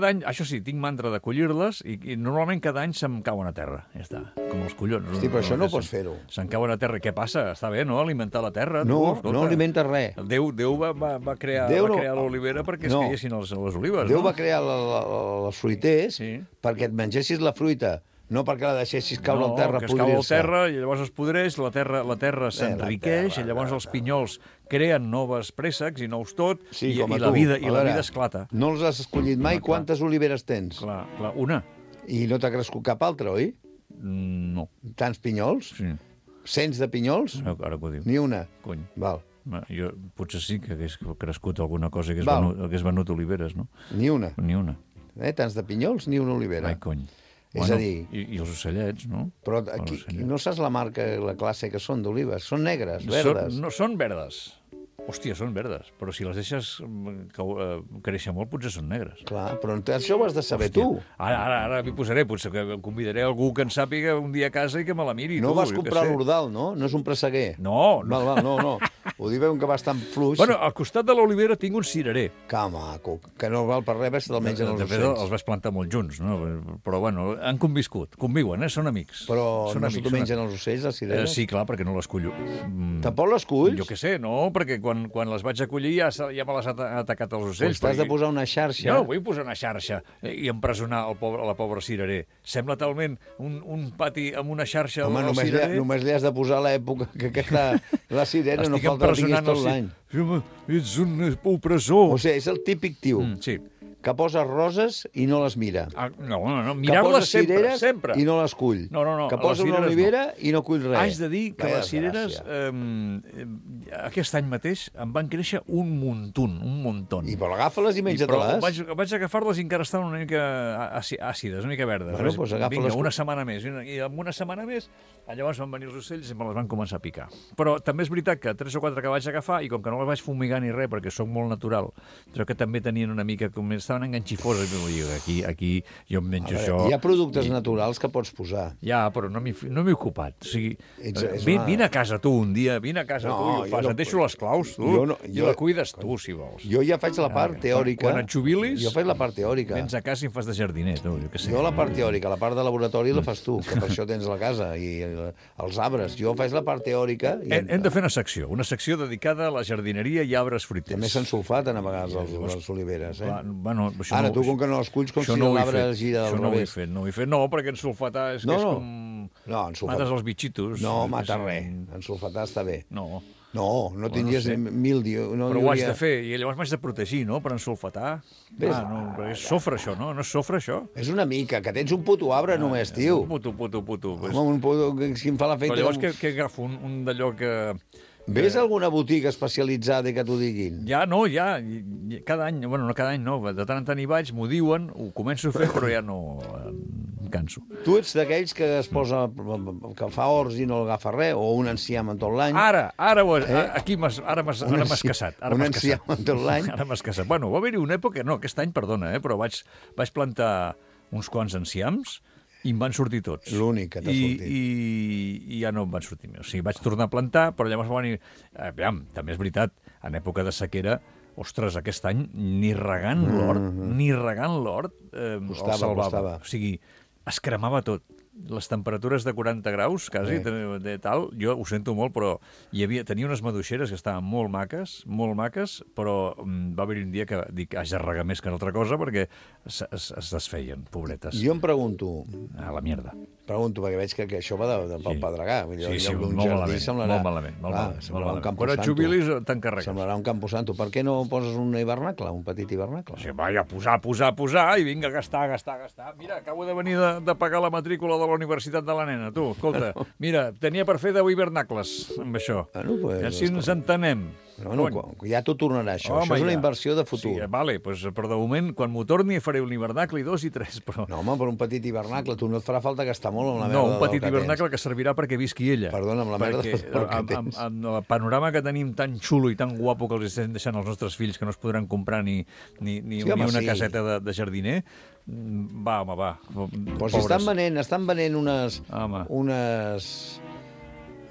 cada any, això sí, tinc mantra de collir-les i, i normalment cada any se'm cauen a terra. Ja està, com els collons. Hosti, però això no pots fer-ho. Se'n cauen a terra. Què passa? Està bé, no?, alimentar la terra. No, tu, no alimenta res. Déu, Déu va, va, va crear, Déu va no- crear l'olivera perquè es No. caiessin les, les olives, Déu no? va crear la, la, la, els fruiters Sí. perquè et mengessis la fruita, no perquè la deixessis caure no, al terra, que es cau al podrir-se. terra i llavors es podreix, la terra, la terra s'enriqueix terra, i llavors la els pinyols creen noves préssecs i nous tot Sí, i, com a i, la tu. vida, A i la veure, vida esclata. No els has escollit mai? Clar, clar. Quantes oliveres tens? Clar, clar, una? I no t'ha crescut cap altra, oi? Mm, No. Tants pinyols? Sí, Cents de pinyols? ara que ho diu. Ni una. Cony. Val. Va, Jo potser sí que hagués crescut alguna cosa i hagués, Val. venut, hagués venut oliveres, no? Ni una. Ni una. Eh? Tants de pinyols, ni una olivera. Ai, cony. És a dir- I, i els ocellets, no? Però Els aquí, ocellets. no saps la marca, la classe que són d'olives? Són negres, Són, verdes. no, són verdes. Hòstia, són verdes. Però si les deixes mm, que, uh, créixer molt, potser són negres. Clar, però això ho has de saber Hòstia, tu. Ara, ara, ara m'hi posaré. Potser que convidaré algú que en sàpiga un dia a casa i que me la miri. No tu, vas jo què comprar sé. l'Ordal, no? No és un presseguer. No, no. Val, val, no, no. Ho diu que va estar fluix. Bueno, al costat de l'olivera tinc un cirerer. Que maco, que no val per res, perquè se'l mengen els de fet, ocells. els vaig plantar molt junts, no? Però, bueno, han conviscut, conviuen, eh? Són amics. Però són no se t'ho són- mengen els ocells, les Eh, cireres? sí, clar, perquè no les cullo. Mm, Tampoc les culls? Jo què sé, no, perquè quan, quan les vaig acollir ja, s'ha- ja me les ha ata- atacat els ocells. Doncs t'has de perquè- posar una xarxa. No, vull posar una xarxa i empresonar el pobre, la pobra cirerer. Sembla talment un, un pati amb una xarxa Home, al només li, cirerer. només li has de posar l'època que aquesta, la sirena no Estic falta que tinguis empresonant tot el l'any. ci- Home, ets un opressor. O sigui, és el típic tio Mm, sí. que posa roses i no les mira. Ah, no, no, no, Que mirar-les posa sempre, cireres sempre. i no les cull. No, no, no, Que les posa una cireres olivera i no cull res. Haig de dir que Vaya les cireres desgràcia. eh, aquest any mateix em van créixer un muntun, un muntón. I però agafa-les i Però menja-te-les. vaig, vaig agafar-les i encara estaven una mica àci- àcides, una mica verdes. Bueno, Vaig- doncs agafa-les Vinga, com- una setmana més. I, una, I en una setmana més, llavors van venir els ocells i me les van començar a picar. Però també és veritat que tres o quatre que vaig agafar, i com que no les vaig fumigar ni res, perquè sóc molt natural, crec que també tenien una mica, com estaven enganxifoses, i dic, aquí, aquí jo em A menjo veure, això. hi ha productes i- naturals que pots posar. Ja, però no m'hi no m'hi he ocupat. O sigui, Ets- és vine, una- vine a casa tu un dia, vine a casa No, tu i ho jo fas. no- Et deixo les claus, tu, jo no- i jo- la cuides tu, si vols. Jo ja faig la part Ah, teòrica. Quan et jubilis, Jo faig la part teòrica. vens a casa i em fas de jardiner, tu, jo què sé. Jo la part teòrica, la part de laboratori la fas tu, que per això tens la casa i eh, els arbres. Jo faig la part teòrica i Hem, hem de fer una secció, una secció dedicada a la jardineria i arbres fruiters. també s'han sulfat a vegades els, les oliveres. Eh? Clar, bueno, això Ara, no, tu, com que no els culls, com això si no ho he l'arbre fet, gira del Això no ho he revés. fet, no ho he fet. No, perquè en sulfatar és, No, que és no. com... No, en sulfatar- Mates els bitxitos. No, que mata són- res. En sulfatar està bé. No, No, no no tinguis sé. mil dies. No però hi ho haig hauria- de fer, i llavors m'haig de protegir, no?, per ensulfatar. Ves, Ah, no, perquè és sofre, això, no? No és sofre, això? És una mica, que tens un puto arbre només, tio. Puto, puto, puto. Pues, Home, un puto, si em fa la però feita... llavors com- què, què agafo? Un, un d'allò que... Ves a alguna botiga especialitzada i que t'ho diguin? Ja, no, ja, i- i- cada any, bueno, no cada any, no, de tant en tant hi vaig, m'ho diuen, ho començo a fer, però ja no eh, em canso. Tu ets d'aquells que es posa, que fa horts i no agafa res, o un enciam en tot l'any? Ara, ara, ho, Eh? eh? aquí m'has, ara m'has, Un ara m'has enci- casat. Ara un m'has enciam casat. en tot l'any? Ara m'has casat. Bueno, va haver-hi una època, no, aquest any, perdona, eh, però vaig, vaig plantar uns quants enciams i em van sortir tots. L'únic que t'ha I, sortit. I, I ja no em van sortir més. O sigui, vaig tornar a plantar, però llavors va venir... Eh, aviam, també és veritat, en època de sequera, ostres, aquest any, ni regant l'hort, ni regant l'hort, eh, el Costava, salvava. costava. O sigui, es cremava tot. Les temperatures de quaranta graus, quasi, Sí. de, de tal, jo ho sento molt, però hi havia, tenia unes maduixeres que estaven molt maques, molt maques, però mm, va haver un dia que dic, haig de regar més que una altra cosa, perquè es, es, es desfeien, pobretes. Jo em pregunto, A la mierda. pregunto, perquè veig que, que això va de, de pel Sí. Pedregà. Vull dir, Sí, en sí, lloc d'un molt jardí malament, semblarà... molt malament, molt Clar, malament, semblarà molt un campo malament. Quan et santo. jubilis, t'encarregues. Semblarà un campo santo. Per què no poses un hivernacle, un petit hivernacle? Sí, vaja, posar, posar, posar, i vinga, gastar, gastar, gastar. Mira, acabo de venir de, de pagar la matrícula de la Universitat de la nena, tu, escolta. Mira, tenia per fer deu hivernacles amb això. Bueno, pues, I així ens entenem. No, no, Cony. quan- ja t'ho tornarà, això. Home, això és una ja. inversió de futur. Sí, vale, pues, però de moment, quan m'ho torni, faré un hivernacle i dos i tres, però... No, home, per un petit hivernacle, tu no et farà falta gastar molt amb la merda No, un del petit que hivernacle que servirà perquè visqui ella. Perdona, amb la merda perquè, del que amb, amb, tens. amb el panorama que tenim tan xulo i tan guapo que els estem deixant als nostres fills, que no es podran comprar ni, ni, ni, Sí, home, ni una sí. caseta de, de jardiner, mm, va, home, va. tens. Però si estan venent, estan venent unes... Home. unes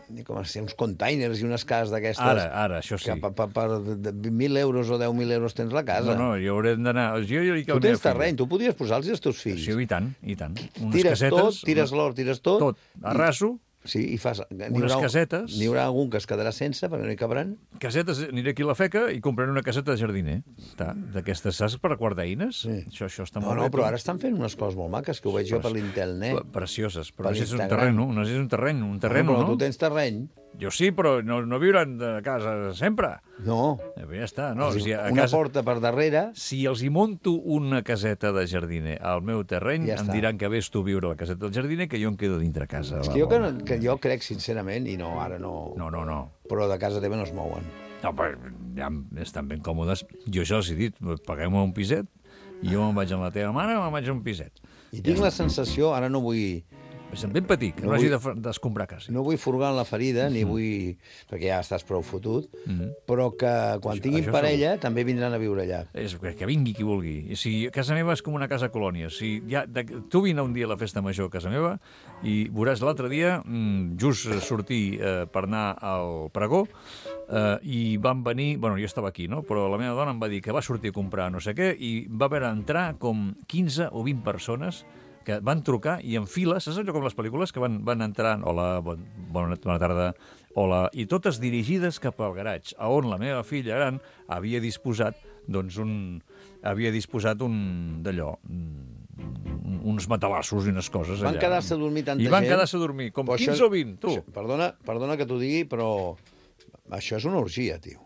com si uns containers i unes cases d'aquestes... Ara, ara, això sí. Que per, per, per mil euros o deu mil euros tens la casa. No, no, jo haurem d'anar... Jo, jo, tu tens terreny, tu podries posar-los als teus fills. Sí, i tant, i tant. Unes tires casetes, tot, tires l'or, tires tot... Tot, arraso. Sí, i fas... Unes haurà, casetes. N'hi haurà algun que es quedarà sense, perquè no hi cabran. Casetes, aniré aquí a la feca i compraré una caseta de jardiner. D'aquestes, saps, per guardar eines? Sí. Això, això està no, molt no, bé. Però ara estan fent unes coses molt maques, que ho veig jo per l'internet. Precioses, però necessites un terreny, necessites un terreny, un terreny, no? Però tu tens terreny. Jo sí, però no, no viuran de casa sempre. No. Ja està, no. O si sigui, a una casa, porta per darrere... Si els hi monto una caseta de jardiner al meu terreny, ja em diran que vés tu a viure a la caseta del jardiner, que jo em quedo dintre casa. És que jo, que, no, que jo crec, sincerament, i no, ara no... No, no, no. Però de casa teva no es mouen. No, però ja estan ben còmodes. Jo això els he dit, paguem un piset, i jo me'n vaig amb la teva mare, me'n vaig a un piset. I tinc la sensació, ara no vull... És ben petit, que no, no hagi vull, d'escombrar casa. No vull furgar en la ferida, ni mm. vull... perquè ja estàs prou fotut, mm -hmm. però que quan això, tinguin això parella segur. També vindran a viure allà. És que, que vingui qui vulgui. Si casa meva és com una casa colònia. Si ja, de, tu vine un dia a la festa major a casa meva i veuràs l'altre dia, just sortir eh, per anar al pregó, eh, i van venir... Bueno, jo estava aquí, no? Però la meva dona em va dir que va sortir a comprar no sé què i va haver d'entrar com quinze o vint persones que van trucar i en fila, saps allò com les pel·lícules, que van, van entrar, hola, bon, bona, bona tarda, hola, i totes dirigides cap al garatge, on la meva filla gran havia disposat, doncs, un, havia disposat un d'allò, un, uns matalassos i unes coses allà. Van quedar-se a dormir tanta gent. gent. I van quedar-se a dormir, com però quinze això, o vint, tu. Això, perdona, perdona que t'ho digui, però això és una orgia, tio.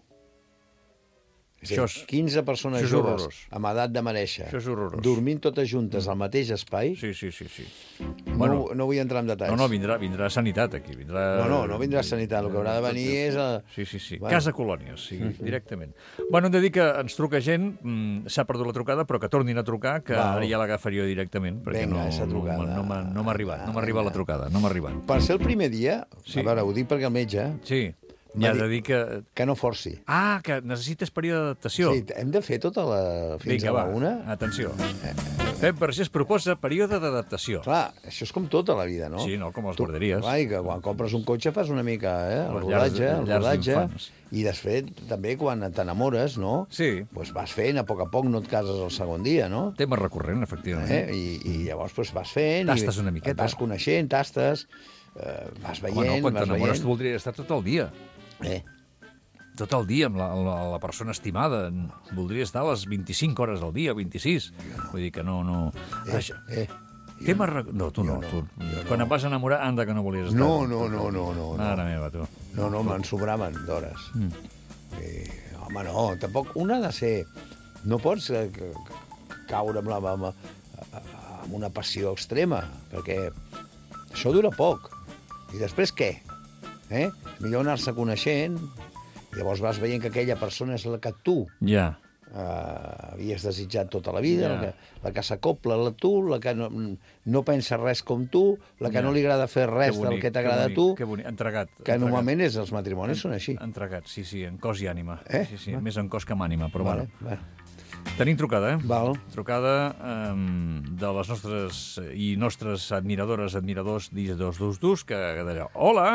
És dir, quinze persones joves amb edat de mereixer, dormint totes juntes al mateix espai. Sí, sí, sí. sí. No, bueno, no vull entrar en detalls. No, no, vindrà, vindrà sanitat aquí. Vindrà... No, no, no vindrà sanitat. El que haurà de venir és... A... Sí, sí, sí. Bueno. Casa colònies, sí, uh-huh. directament. Bueno, hem de dir que ens truca gent, s'ha perdut la trucada, però que tornin a trucar, que Val. Ara ja l'agafaria directament, perquè Venga, no, esa trucada. no, no, no m'ha arribat, no m'ha arribat la trucada, no m'ha arribat. Per ser el primer dia, sí. A veure, ho dic perquè el metge... Sí. Ja de dir que... Que no forci. Ah, que necessites període d'adaptació. Sí, hem de fer tota la... fins Vinga, a la va. una. Atenció. Pep Vergés proposa període d'adaptació. Clar, això és com tota la vida, no? Sí, no, com les guarderies. Clar, i que quan compres un cotxe fas una mica, eh? El rodatge, el rodatge. I després, també, quan t'enamores, no? Sí. Pues vas fent, a poc a poc no et cases el segon dia, no? Tema recurrent, efectivament. Eh? I, I llavors pues, vas fent... Tastes una miqueta. Vas coneixent, tastes, eh, vas veient, bueno, quan vas t'enamores veient... tu voldries estar tot el dia. Eh? Tot el dia amb la, la, la persona estimada. Voldria estar a les vint-i-cinc hores al dia, vint-i-sis. Vull dir que no... no... Eh, Això... eh. Tema... Re... No, tu no. no, tu... Quan no. em vas enamorar, anda que no volies estar. No, no, no, no. no, no. Mare meva, tu. No, no, me'n sobraven d'hores. Mm. Eh, home, no, tampoc... Una ha de ser... No pots eh, caure amb, la, amb, amb una passió extrema, perquè això dura poc. I després què? Eh? Millor anar-se coneixent... Llavors vas veient que aquella persona és la que tu ja. uh, havies desitjat tota la vida, ja. la que, la que s'acopla a tu, la que no, no pensa res com tu, la que ja. no li agrada fer res bonic, del que t'agrada a tu, que bonic, entregat. Que entregat. Normalment és, els matrimonis són així. Entregat, sí, sí, en cos i ànima. Eh? Sí, sí, més en cos que en ànima, però vale, bueno. Vale. Tenim trucada, eh? Val. Trucada um, de les nostres i nostres admiradores, admiradors d'I dos dos dos, que d'allò. Hola!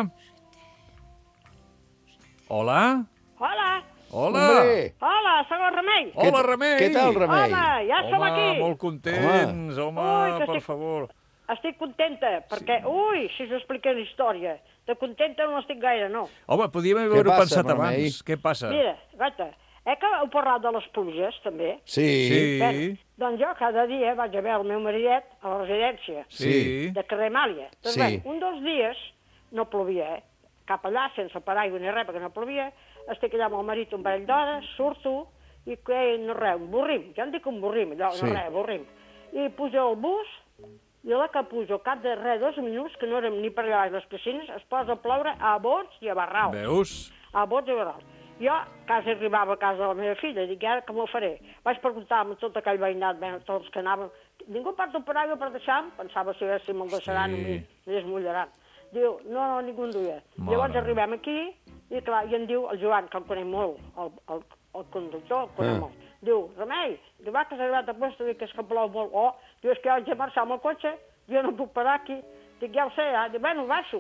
Hola? Hola. Hola. Hombre. Hola, soc el Remei. Hola, Remei. Què tal, Remei? Home, ja som home, aquí. Home, molt contents, home, home Ui, per estic, favor. Estic contenta, perquè, sí. ui, si us expliqué la història, de contenta no estic gaire, no. Home, podíem haver-ho pensat Remei? abans. Què passa? Mira, gata, eh que heu parlat de les pluges, també? Sí. Sí. Bé, doncs jo cada dia vaig a veure el meu maridet a la residència Sí. de carrer Màlia. Doncs Sí. bé, un dels dies no plovia, eh? Cap allà, sense paraigua ni res, perquè no plovia. Estic allà amb el marit un parell d'hores, surto, i que no res, un borrim. Ja en dic un borrim, allò, Sí. no res, borrim. I pujo al bus, i a la que pujo, cap de res, dos minuts, que no érem ni per allà a les piscines, es posa a ploure a bots i a barrals. Veus? A bots i a barrals. Jo quasi arribava a casa de la meva filla, dic, ara com ho faré? Vaig preguntar amb tot aquell veïnat, bé, tots que anaven, ningú porta un paraigua per deixar-me? Pensava si, si me'l deixaran i m'hi esmullaran. Diu, no, no, ningú en duia. Mare. Llavors arribem aquí, i clar, i em diu el Joan, que el conec molt, el, el, el conductor, el conec Ah. molt. Diu, Remei, diu, va, que has arribat a puesto, dic, que és que plou molt. Oh, diu, és que jo haig de marxar amb el cotxe, jo no puc parar aquí. Dic, ja ho sé, eh? Diu, bueno, baixo.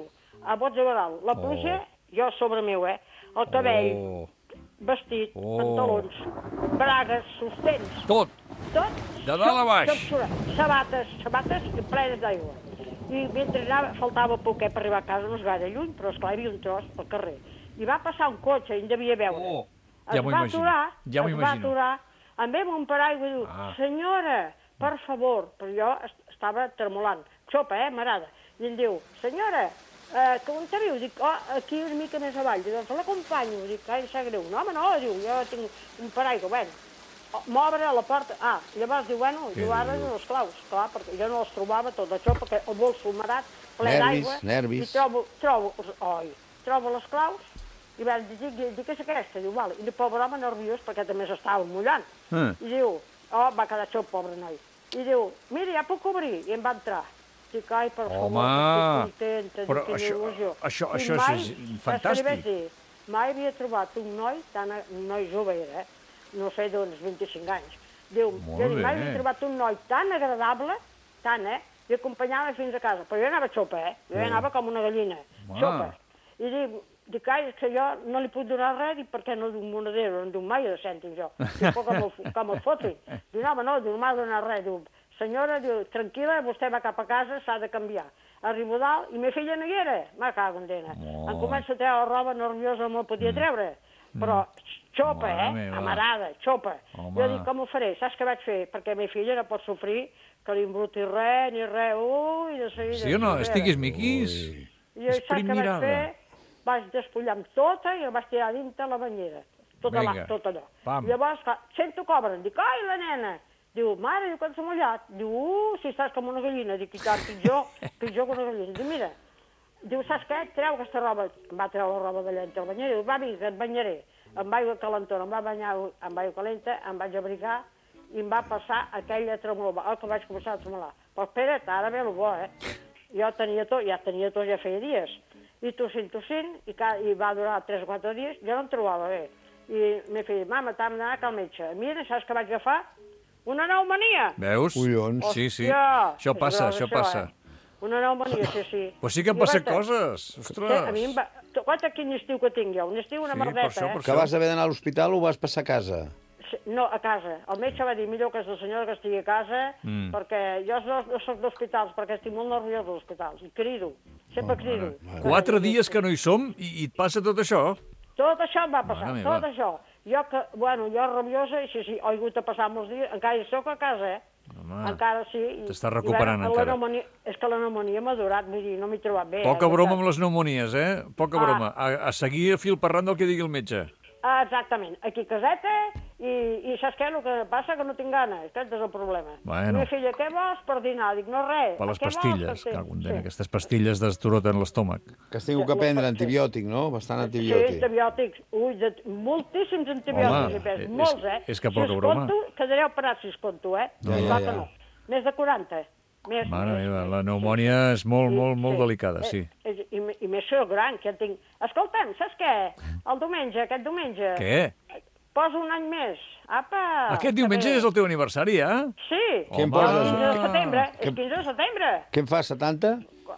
a bots de badal. La pluja, jo sobre meu, eh? El cabell, Oh. vestit, Oh. pantalons, bragues, sostens, Tot. tot. De dalt a baix. tot surat. Sabates, sabates plenes d'aigua. I mentre anava, faltava poquet per arribar a casa, no és gaire lluny, però esclar, hi havia un tros pel carrer. I va passar un cotxe, i en devia veure. Oh, es ja m'ho va imagino. aturar, Ja m'ho es va imagino. aturar, em ve amb un paraigua i diu, Ah. senyora, per favor, però jo est estava tremolant, xopa, eh, m'agrada, i em diu, senyora, eh, que on viu? Dic, oh, aquí una mica més avall, dic, doncs l'acompanyo, dic, ai, em sap greu, no, home, no, diu, jo tinc un paraigua, bueno, m'obre a la porta, ah, llavors diu, bueno, diu, ara no els claus, clar, perquè jo no els trobava tot això, perquè el bolso marat, ple Nervis, d'aigua, nervis. i trobo, trobo, oi, trobo les claus, i va, dic, dic, dic, és aquesta? Diu, vale. I el pobre home nerviós, perquè també s'estava mullant. Eh. I diu, oh, va quedar xop, pobre noi. I diu, mira, ja puc obrir. I em va entrar. Dic, ai, per favor, Home, que estic contenta, però dic, quina això- il·lusió. això- I això és mai, fantàstic. saps què li vaig dir? Mai havia trobat un noi, tan, un noi jove era, eh? No sé, d'uns vint-i-cinc anys. Diu, Molt jo dic, mai bé. havia trobat un noi tan agradable, tant, eh? I acompanyava fins a casa. Però jo anava xopa, eh? Jo anava com una gallina, Home. xopa. I dic, dic, ai, és que jo no li puc donar res, dic, perquè no d'un monedero, no en d'un mai de cèntim jo. Dic, com el, com el fotin. Diu, no, home, no, diu, no m'ha donat res. Diu, senyora, diu, tranquil·la, vostè va cap a casa, s'ha de canviar. Arribo dalt, i ma filla no hi era. Me cago en dena. Oh. Em comença a treure roba nerviosa, no la podia treure. Però xopa, Mare eh? meva. Amarada, xopa. Home. Jo dic, com ho faré? Saps què vaig fer? Perquè ma filla no pot sofrir que li embruti res, ni res. Ui, de seguida. Sí o no? enrere. Estiguis miquis. I jo, És saps què vaig primirada. fer? Vaig despullar amb tota i la vaig tirar dintre la banyera. Tot, Vinga. allà, tot allò. Pam. Llavors, clar, sento que obren. Dic, ai, la nena. Diu, mare, diu, quan s'ha mullat? Diu, uh, si estàs com una gallina. Dic, i tant, pitjor, pitjor que una gallina. Diu, mira, diu, saps què? Treu aquesta roba. Em va treure la roba d'allà entre la banyera. Diu, va, vinga, et banyaré. Amb aigua calentona. Em va banyar amb aigua calenta, em vaig abrigar i em va passar aquella tremolor. Oh, que vaig començar a tremolar. Però espera't, ara ve el bo, eh? Jo tenia tot, ja tenia tot, ja feia dies. I tossint, tossint, i, ca... i va durar tres o quatre dies, jo no em trobava bé. I m'he fet, mama, t'hem d'anar al metge. Mira, saps què vaig agafar? Una pneumònia. Veus? Collons. Sí, sí. Hòstia, Això és passa, gros, això passa. Eh? Una pneumònia, sí, sí. Però sí que han I passat vaig- coses. Sí, Ostres. a mi em va... Compte quin estiu que tinc jo. Un estiu, una Sí, per merdeta, això, eh? per Que vas haver d'anar a l'hospital o vas passar a casa? Sí, no, a casa. El metge va dir, millor que és la senyora que estigui a casa, Mm. perquè jo no, no soc d'hospitals, perquè estic molt nerviós dels hospitals. I crido, sempre crido. Quatre dies que no hi som i, i et passa tot això? Tot això em va passar, Mare meva. tot això. Jo, que, bueno, jo rabiosa, i sí, sí, he hagut de passar molts dies, encara hi soc a casa, eh? Home, encara sí. i- t'estàs i recuperant bueno, encara. La pneumònia, és que la pneumònia m'ha durat, vull dir, no m'he trobat bé. poca eh, broma de amb les pneumonies, eh? Poca Ah. broma. A, a seguir a fil parlant del que digui el metge. Ah, exactament, aquí a caseta, i, i saps què? El que passa que no tinc gana, aquest és el problema. Bueno. Meva filla, què vols per dinar? Dic, no res. Per les Què vols pastilles, per que sí. sí. Aquestes pastilles d'estoroten l'estómac. Que has tingut que prendre antibiòtic, no? Bastant Sí, antibiòtic. antibiòtics. Ui, de, moltíssims antibiòtics Home, he pres, és- molts, eh? és que si poca us broma. Conto, quedareu parats si us conto, eh? Ja, I ja, clar ja. que no. Més de quaranta. Més, Mare més, meva, més. la pneumònia és molt, Sí, molt, molt sí. delicada, sí. Eh, eh, I, i més soc gran, que ja tinc... Escolta'm, saps què? El diumenge, aquest diumenge... Què? Poso un any més. Apa! Aquest diumenge que bé. és el teu aniversari, eh? Sí. Què em Home. poses? quinze de setembre. Què- És quinze de setembre. Què em fa, setanta?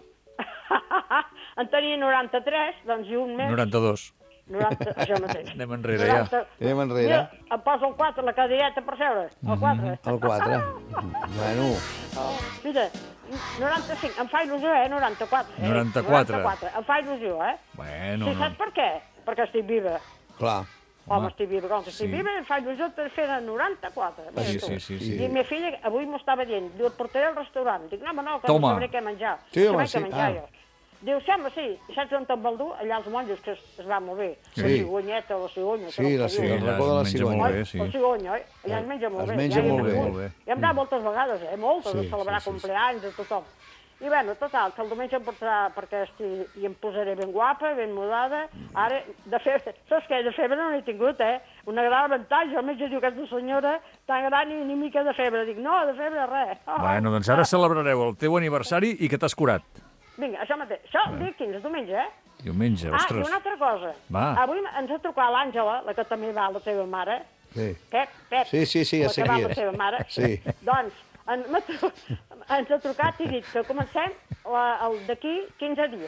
En tenia noranta-tres, doncs i un mes... noranta-dos. noranta, això mateix. Anem enrere, ja. noranta. Anem enrere. Mira, em poso el quatre, la cadireta per seure. El quatre. El quatre. Bueno, Mira, noranta-cinc, em fa il·lusió, eh? noranta-quatre. Eh? noranta-quatre. noranta-quatre. Em fa il·lusió, eh? Bueno, Sí, saps per què? Perquè estic viva. clar. Home, estic viva. Com que estic sí. viva, em fa il·lusió per fer de noranta-quatre. Mira Sí, tu. sí, sí, sí. I la meva filla avui m'ho estava dient, diu, et portaré al restaurant. Dic, no, home, no, que Toma. no sabré què menjar. Sí, home, Sabré sí. què menjar Ah. jo. Diu, sí, home, sí. I saps on te'n vol dur? Allà als monjos, que es, es va molt bé. Sí. La cigonyeta o la cigonya. Sí, la Sí, cigonya. allà racó de la es menja cigonya. molt Oi? bé, sí. La cigonya, oi? Allà es menja molt Es bé. menja Ja hi molt hem bé. anat. Molt bé. Hi hem anat moltes vegades, eh? Moltes, Sí, a celebrar sí, sí, sí. compleanys de tothom. I bueno, total, que el diumenge em portarà perquè estic, i em posaré ben guapa, ben mudada. Ara, de febre, saps què? De febre no n'he tingut, eh? Una gran avantatge. El metge diu que aquesta senyora tan gran i ni mica de febre. Dic, no, de febre res. Oh, Bueno, doncs ara celebrareu el teu aniversari i que t'has curat. Vinga, això mateix. Això el dia quinze, diumenge, eh? Diumenge, Ah, i ostres. una altra cosa. Va. Avui ens ha trucat l'Àngela, la que també va, la teva mare. Sí. Pep, Pep. Sí, sí, sí, ja la sé que va qui la és. teva mare. Sí. Doncs, en, m'ha tru- ens ha trucat i dit que comencem la, el d'aquí quinze dies.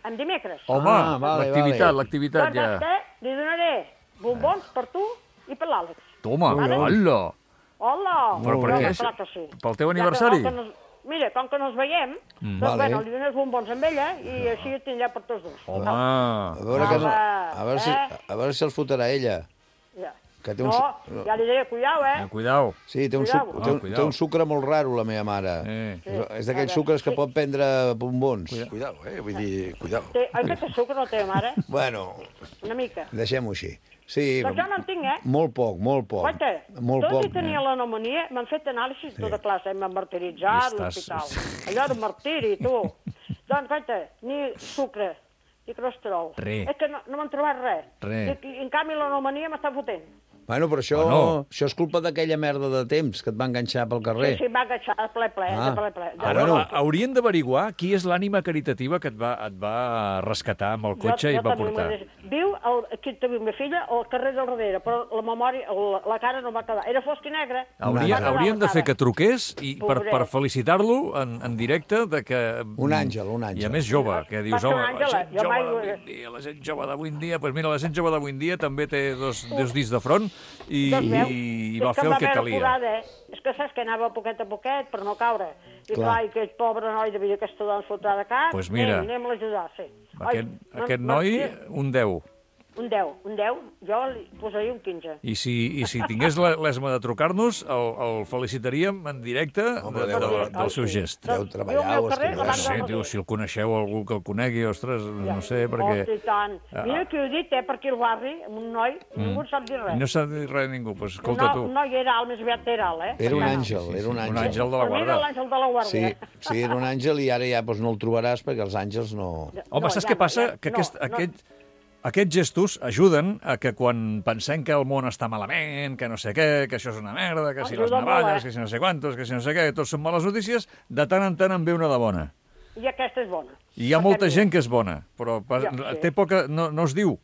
En dimecres. Home, Ah, vale, l'activitat, vale. l'activitat Doncs ja. vostè li donaré bombons per tu i per l'Àlex. Toma, Vale. hola! Hola! Però per Home, què? clar que sí. Pel teu Ja que- aniversari? com que no- Mira, com que no ens veiem, Mm. doncs, Vale. bueno, li dones bombons amb ella i així ho tindrà per tots dos. Home! A veure, que no, a veure, si, Eh? a veure si els fotrà ella. Ja. Que té un... No, su- ja li diré, cuidao, eh? Eh, cuidao. Sí, té un, Cuidao. suc, té, un, Ah, cuidao. té un sucre molt raro, la meva mare. Eh. És, és d'aquells Sí. sucres que pot prendre bombons. Cuidao, eh? Vull dir, cuidao. Té, oi que té sucre la teva mare? Bueno, Una mica. deixem-ho així. Sí, Doncs jo no en tinc, eh? molt poc, molt poc. Guaita, Molt tot poc. i tenia la pneumònia, m'han fet anàlisis tota classe, m'han martiritzat a Estàs- l'hospital. Allò de martiri, tu. Doncs, guaita, ni sucre, ni colesterol. Re. És que no, no m'han trobat res. Re. I, en canvi, la pneumònia m'està fotent. Bueno, però això, Bueno. això és culpa d'aquella merda de temps que et va enganxar pel carrer. Sí, sí, va agachar a ple, ple, Ah. de ple, ple. Ara, bueno. a- haurien d'averiguar qui és l'ànima caritativa que et va, et va rescatar amb el cotxe i et va també portar. m'ho he- Viu, el, aquí te viu ma filla, al carrer del darrere, però la memòria, la, la cara no va quedar. Era fosc i negre. Hauria, Va quedar hauríem la de fer cara. que truqués i per, Pobret. per felicitar-lo en, en directe de que... Un àngel, un àngel. I a més jove, que dius, Va ser un home, la àngel, gent jo mai- jove d'avui en dia, la gent jove d'avui en dia, doncs mira, la gent jove d'avui en dia també té dos, dos dits de front i, Doncs veu, i és va que fer em el va que veure calia. Forada, eh? És que saps que anava poquet a poquet per no caure. I Clar. clar, i aquell pobre noi devia aquesta dona fotrà de cap. Pues mira. Anem, anem a l'ajudar, sí. Aquest, Oi, aquest no- no- noi, un deu. Un deu, un deu, jo li posaria un quinze. I si, i si tingués la- l'esma de trucar-nos, el, el felicitaríem en directe Home, de, de, deu- de, del seu gest. Deu Doncs, treballar viu al meu o carrer, escriure. davant Sí, del diu, Roser. si el coneixeu, algú que el conegui, ostres, no sé, perquè... Hosti, tant. Ah, Mira que ho he dit, eh, per aquí al barri, amb un noi, ningú en sap dir res. No s'ha dit res a ningú, doncs escolta no, tu. Un noi era alt, més aviat era alt, eh? Era un Per tant, àngel, era un Un àngel. àngel de la Per mi era guarda. l'àngel de la Sí, guàrdia. sí, era un àngel i ara ja doncs, no el trobaràs perquè els àngels no... Home, No, saps ja què no, passa? ja- Que no, aquest, no. aquest, aquests gestos ajuden a que quan pensem que el món està malament, que no sé què, que això és una merda, que si les Ajuda molt, navalles, eh? que si no sé quantos, que si no sé què, tots són males notícies, de tant en tant en ve una de bona. I aquesta és bona. I hi ha Perquè molta mira, gent que és bona, però pa- Ja, sí. té poca... No, no es diu.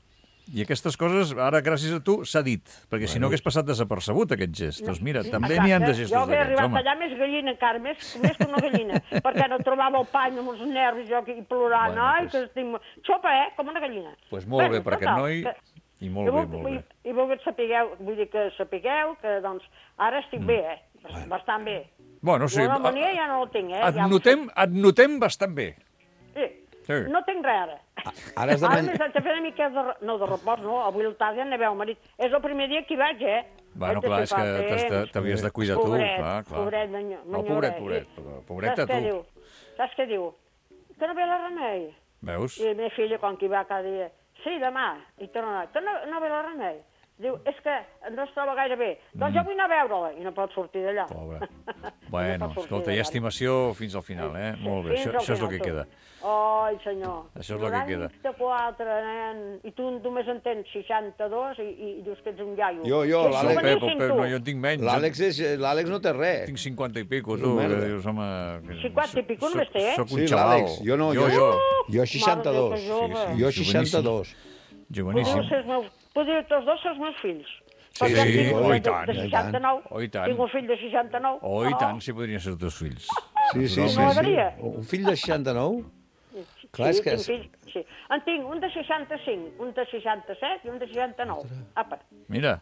I aquestes coses, ara, gràcies a tu, s'ha dit. Perquè si no hagués passat desapercebut, aquest gest. Doncs mira, també n'hi ha de Exacte. gestos Jo havia d'aquests, arribat home. allà més gallina encara, més, més que una gallina, perquè no trobava el pany amb els nervis, jo aquí plorant, Bueno, ai, pues- que estic... Xopa, eh, com una gallina. Pues molt bé per aquest total, noi, que- i molt i bé, vull- molt bé. I, i vull que sapigueu, vull dir que sapigueu que, doncs, ara estic Mm. bé, eh, bastant bé. Bueno, sí, La pneumònia ja no la tinc, eh. et ja ho notem, et notem bastant bé. sé. Sí. Sí. No tinc res ara. Ara has de Ara men- més haig de fer una mica de... re- No, de repòs, no. Avui al tarda ja aneu al marit. És el primer dia que hi vaig, eh? Bueno, Haig de clar, és fer que fa t'has de- temps. t'havies de cuidar tu. Pobret, Clar, clar. pobret, manyo, No, pobret, pobret, però pobreta Saps què tu. diu? Saps què diu? Que no ve la remei. Veus? I la meva filla, quan que hi va cada dia, sí, demà, i torna a anar, que no, no ve la remei. Diu, és que no es troba gaire bé. Doncs jo vull anar a veure-la. I no pot sortir d'allà. Mm. Pobre. No Bueno, pot sortir escolta, hi ha d'allà. estimació fins al final, eh? Molt bé, Fins això, al això és el final, que tu. queda. Ai, senyor. Això és el que queda. noranta-quatre, nen, i tu només en tens seixanta-dos i, i dius que ets un iaio. Jo, jo, Que No, l'Àlex- juganíssim, Pep, Pep, tu. no, jo en tinc menys. L'Àlex és- l'Àlex no té res. Tinc cinquanta i pico, És tu, un que merda. dius, home... que cinquanta i pico només té, eh? Soc un Sí, xaval. l'Àlex. Jo no, jo. jo- jo. Jo seixanta-dos. Mare de Déu, que jove. Sí, Jo sí, seixanta-dos. Joveníssim. Podríeu ser els meus... Podríeu tots dos ser els meus fills. Sí, Perquè sí, tinc un oh, i fill de- tant, de i seixanta-nou. Oh, i tant. Tinc un fill de seixanta-nou. Oh, i tant, si podrien ser els teus fills. Sí, sí, No sí. m'agradaria. sí. Un fill de seixanta-nou? Clar, és sí, que... tinc fills, sí. En tinc un de seixanta-cinc, un de seixanta-set i un de seixanta-nou. Apa, Mira,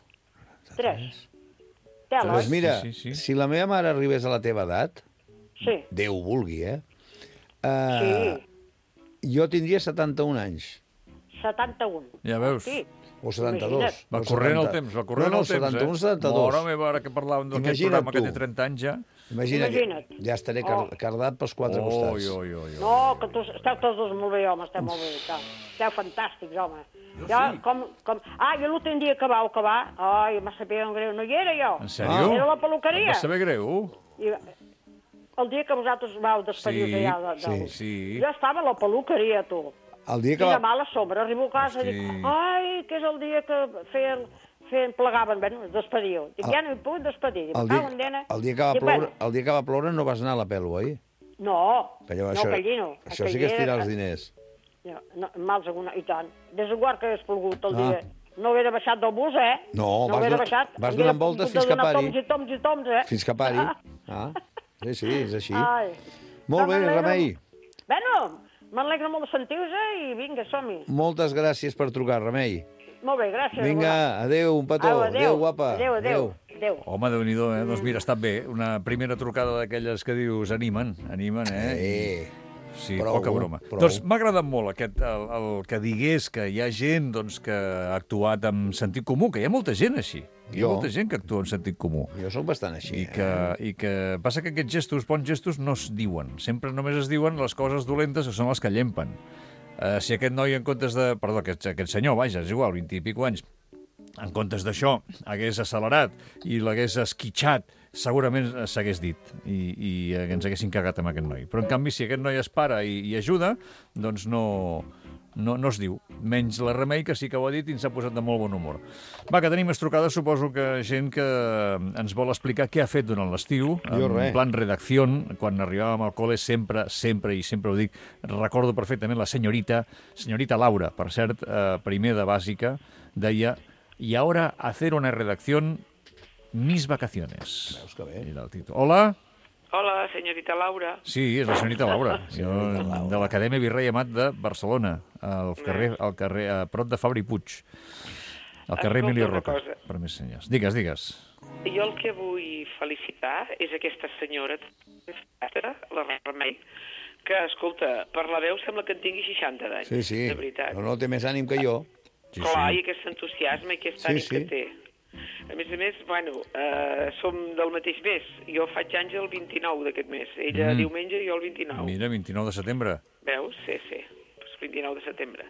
tres. Tela, Doncs oi? mira, Sí, sí, sí. si la meva mare arribés a la teva edat, Sí, Déu vulgui, eh? sí. Uh, jo tindria setanta-un anys. setanta-un. ja veus. Sí. O setanta-dos. Imagina't. Va o corrent el setanta. temps, va corrent no, no, el temps, setanta-un, eh? setanta-dos. Mare meva, ara que parlàvem d'aquest Imagina't programa que tu. té trenta anys ja. Imagina't, Imagina't. ja estaré car Oh. cardat pels quatre Oi, costats. oi, oi, oi. No, que tu, esteu tots dos molt bé, home, esteu molt bé. Esteu, esteu fantàstics, home. Jo, com, com... Ah, jo l'últim dia que vau acabar, ai, m'ha sabia un greu, no hi era jo. En sèrio? Era a la Et peluqueria. va saber greu? I, el dia que vosaltres vau despedir Sí, allà de, de, sí, sí. Jo estava a la peluqueria, tu. El dia que Quina va... mala sombra. Arribo a casa i dic, Hosti. ai, que és el dia que feien, feien plegaven, bueno, es despediu. Dic, ja no hi puc despedir. Dic, El "Me dia, cago en dena." el, dia que va Dic, ploure, bueno, el dia que va ploure no vas anar a la pèl·lua, oi? no, Que allò, no, això, aquell no. això Aquell sí que és era- tirar els diners. No, no, mals alguna, i tant. Des de guard que hagués plogut el Ah. dia. No haguera baixat del bus, eh? No, no vas haguera do- baixat. vas Haguera donant voltes hagut de fins que donar pari. Toms i toms i toms, eh? Fins que pari. Ah, sí, sí, és així. Ai. Molt No bé, m'alegro. Remei. Bueno, M'alegra molt de sentir-vos i vinga, som-hi. Moltes gràcies per trucar, Remei. Molt bé, gràcies. Vinga, adéu, un petó. Au, Adéu, guapa. Adéu, adéu. adéu. Home, Déu-n'hi-do, eh? Doncs mira, ha estat bé. Una primera trucada d'aquelles que dius animen, animen, eh? Eh, Sí, prou, poca broma. prou. Doncs m'ha agradat molt aquest, el, el que digués que hi ha gent doncs, que ha actuat amb sentit comú, que hi ha molta gent així. Hi ha Jo? molta gent que actua amb sentit comú. jo sóc bastant així. I que, I que passa que aquests gestos, bons gestos, no es diuen. Sempre només es diuen les coses dolentes que són les que llempen. Uh, si aquest noi, en comptes de... Perdó, aquest, aquest senyor, vaja, és igual, vint i pico anys, en comptes d'això, hagués accelerat i l'hagués esquitxat, segurament s'hagués dit i, i ens haguessin cagat amb aquest noi. Però, en canvi, si aquest noi es para i, i ajuda, doncs no, no, no es diu. Menys la Remei, que sí que ho ha dit i ens ha posat de molt bon humor. Va, que tenim més trucades, suposo que gent que ens vol explicar què ha fet durant l'estiu, Jo en res. plan redacció, quan arribàvem al col·le, sempre, sempre, i sempre ho dic, recordo perfectament la senyorita, senyorita Laura, per cert, eh, primer de bàsica, deia, i ara hacer una redacción mis vacaciones. Veus que bé. Era el títol. Hola? Hola, señorita Laura. Sí, és la senyorita Laura, jo, de l'Acadèmia Virrei Amat de Barcelona, al carrer, al carrer, a prop de Fabra i Puig, al carrer Escolta Emilio una Roca, cosa. per més senyals. Digues, digues. Jo el que vull felicitar és aquesta senyora, la Remei, que, escolta, per la veu sembla que en tingui seixanta d'anys, Sí, sí. de veritat. No, no té més ànim que jo. Sí, Clar, sí. i aquest entusiasme i aquest Sí, ànim sí. que té. A més a més, bueno, eh, som del mateix mes. Jo faig anys el vint-i-nou d'aquest mes. Ella Mm. diumenge i jo el vint-i-nou. Mira, vint-i-nou de setembre. Veus? Sí, sí. Pues vint-i-nou de setembre.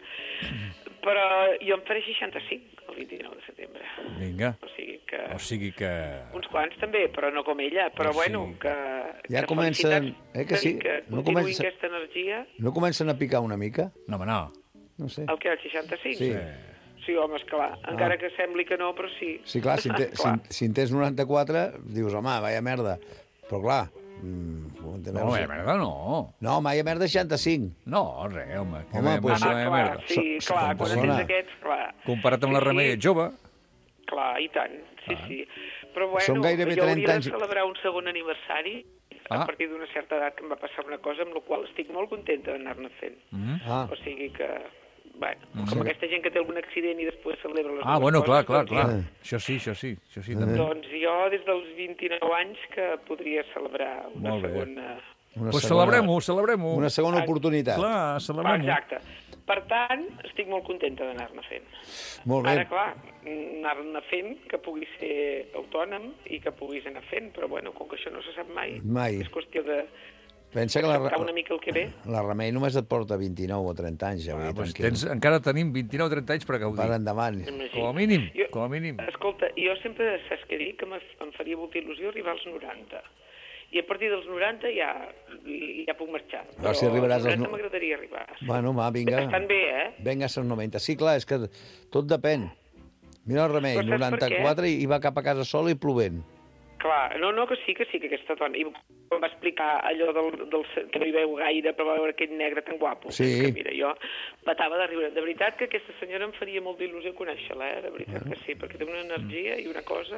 Però jo em faré seixanta-cinc el vint-i-nou de setembre. Vinga. O sigui que... O sigui que... Uns quants també, però no com ella. Però Sí. bueno, que... Ja que comencen- felicitats, eh que sí? Que No continuï comença- aquesta energia. No comencen a picar una mica? No, home, no. No sé. El que, el seixanta-cinc? Sí. Sí, home, esclar. Encara que sembli que no, però sí. Sí, clar, si en, te, si, Clar. si en tens noranta-quatre, dius, home, vaya merda. Però clar... Mm, No, vaya merda, no. No, vaya merda seixanta-cinc. No, res, home. Que Home, vaya pues- merda, Ah, vaya clar, merda. sí, So- clar, quan perdona. tens aquests, clar. Comparat amb la Sí, Remei, sí. ets jove. Clar, i tant, sí, sí. Però bueno, Són gairebé jo trenta hauria anys. de celebrar un segon aniversari Ah. a partir d'una certa edat que em va passar una cosa amb la qual estic molt contenta d'anar-ne fent. Mm. Ah, O sigui que, bueno, com aquesta gent que té algun accident i després celebra les Ah, dues bueno, clar, coses, clar, doncs, clar. Això sí, això sí, això sí, també. Doncs jo des dels vint-i-nou anys que podria celebrar una Molt bé. segona... una Pues segona- celebrem-ho, celebrem-ho. Una segona oportunitat. Clar, Va, celebrem-ho. exacte. Per tant, estic molt contenta d'anar-ne fent. Molt bé. Ara, clar, anar-ne fent, que puguis ser autònom i que puguis anar fent, però bueno, com que això no se sap mai, Mai. és qüestió de Pensa que la, acceptar una mica el que ve. la Remei només et porta vint-i-nou o trenta anys, ja, Ah, vull dir, doncs tranquil. tens, encara tenim vint-i-nou o trenta anys per gaudir. Per endavant. Imagina't. Com a mínim, Jo- com a mínim. Escolta, jo sempre, saps què dic? Que em em faria molta il·lusió arribar als noranta. I a partir dels noranta ja, ja puc marxar. Però si arribaràs als als no- noranta m'agradaria arribar. Bueno, va, vinga. Estan bé, eh? Vinga, als noventa. Sí, clar, és que tot depèn. Mira el Remei, Però saps per noranta-quatre i va cap a casa sola i plovent. Clar, no, no, que sí, que sí, que aquesta dona... I em va explicar allò del, del, que no hi veu gaire, però va veure aquell negre tan guapo. Sí. Que, mira, jo patava de riure. De veritat que aquesta senyora em faria molt d'il·lusió conèixer-la, eh? De veritat que sí, perquè té una energia i una cosa...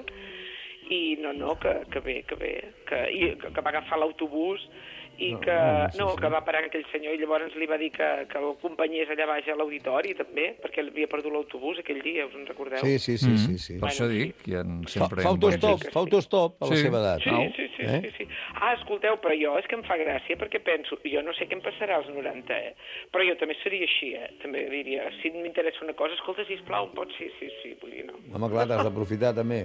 I no, no, que, que bé, que bé. Que, i, que, que va agafar l'autobús i No, que, no, sí, no, sí. que va parar aquell senyor i llavors li va dir que, que el acompanyés allà baix a l'auditori també, perquè ell havia perdut l'autobús aquell dia, us en recordeu? Sí, sí, sí, sí. sí. Per això Bueno, dic, que hi ha Fa, sempre... fa autostop, Sí, sí. fa autostop a la Sí. seva edat. Sí, Au. sí, sí, Eh? sí, sí. Ah, escolteu, però jo és que em fa gràcia perquè penso, jo no sé què em passarà als noranta, eh? Però jo també seria així, eh? També diria, si m'interessa una cosa, escolta, sisplau, em pots... Sí, sí, sí, vull dir, no. Home, clar, t'has d'aprofitar també.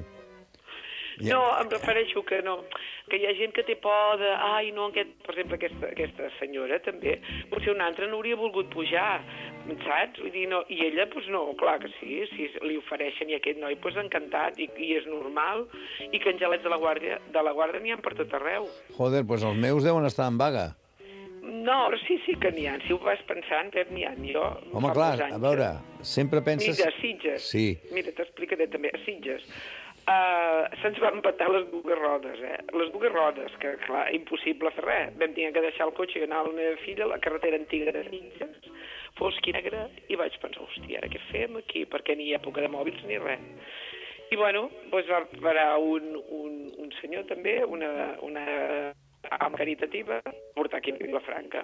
Ja. No, em refereixo que no, que hi ha gent que té por de... Ai, no, aquest, per exemple, aquesta, aquesta senyora també, potser una altra no hauria volgut pujar, saps? Vull dir, no, i ella, doncs no, clar que sí, si li ofereixen i aquest noi, doncs encantat, i, i és normal, i que angelets de la Guàrdia, de la Guàrdia n'hi ha per tot arreu. Joder, doncs els meus deuen estar en vaga. No, però sí, sí que n'hi ha, si ho vas pensant, Pep, n'hi ha, jo... Home, fa clar, molts anys a veure, sempre que- penses... Mira, a Sitges. Sí. Mira, t'explicaré també, a Sitges. Uh, se'ns van petar les dues rodes, eh? Les dues rodes, que, clar, impossible fer res. Vam tenir que deixar el cotxe i anar a la meva filla a la carretera antiga de Sitges, fosc i negre, i vaig pensar, hòstia, ara què fem aquí? Perquè ni època de mòbils ni res. I, bueno, doncs va parar un, un, un senyor també, una, una ama caritativa, a portar aquí a Vilafranca.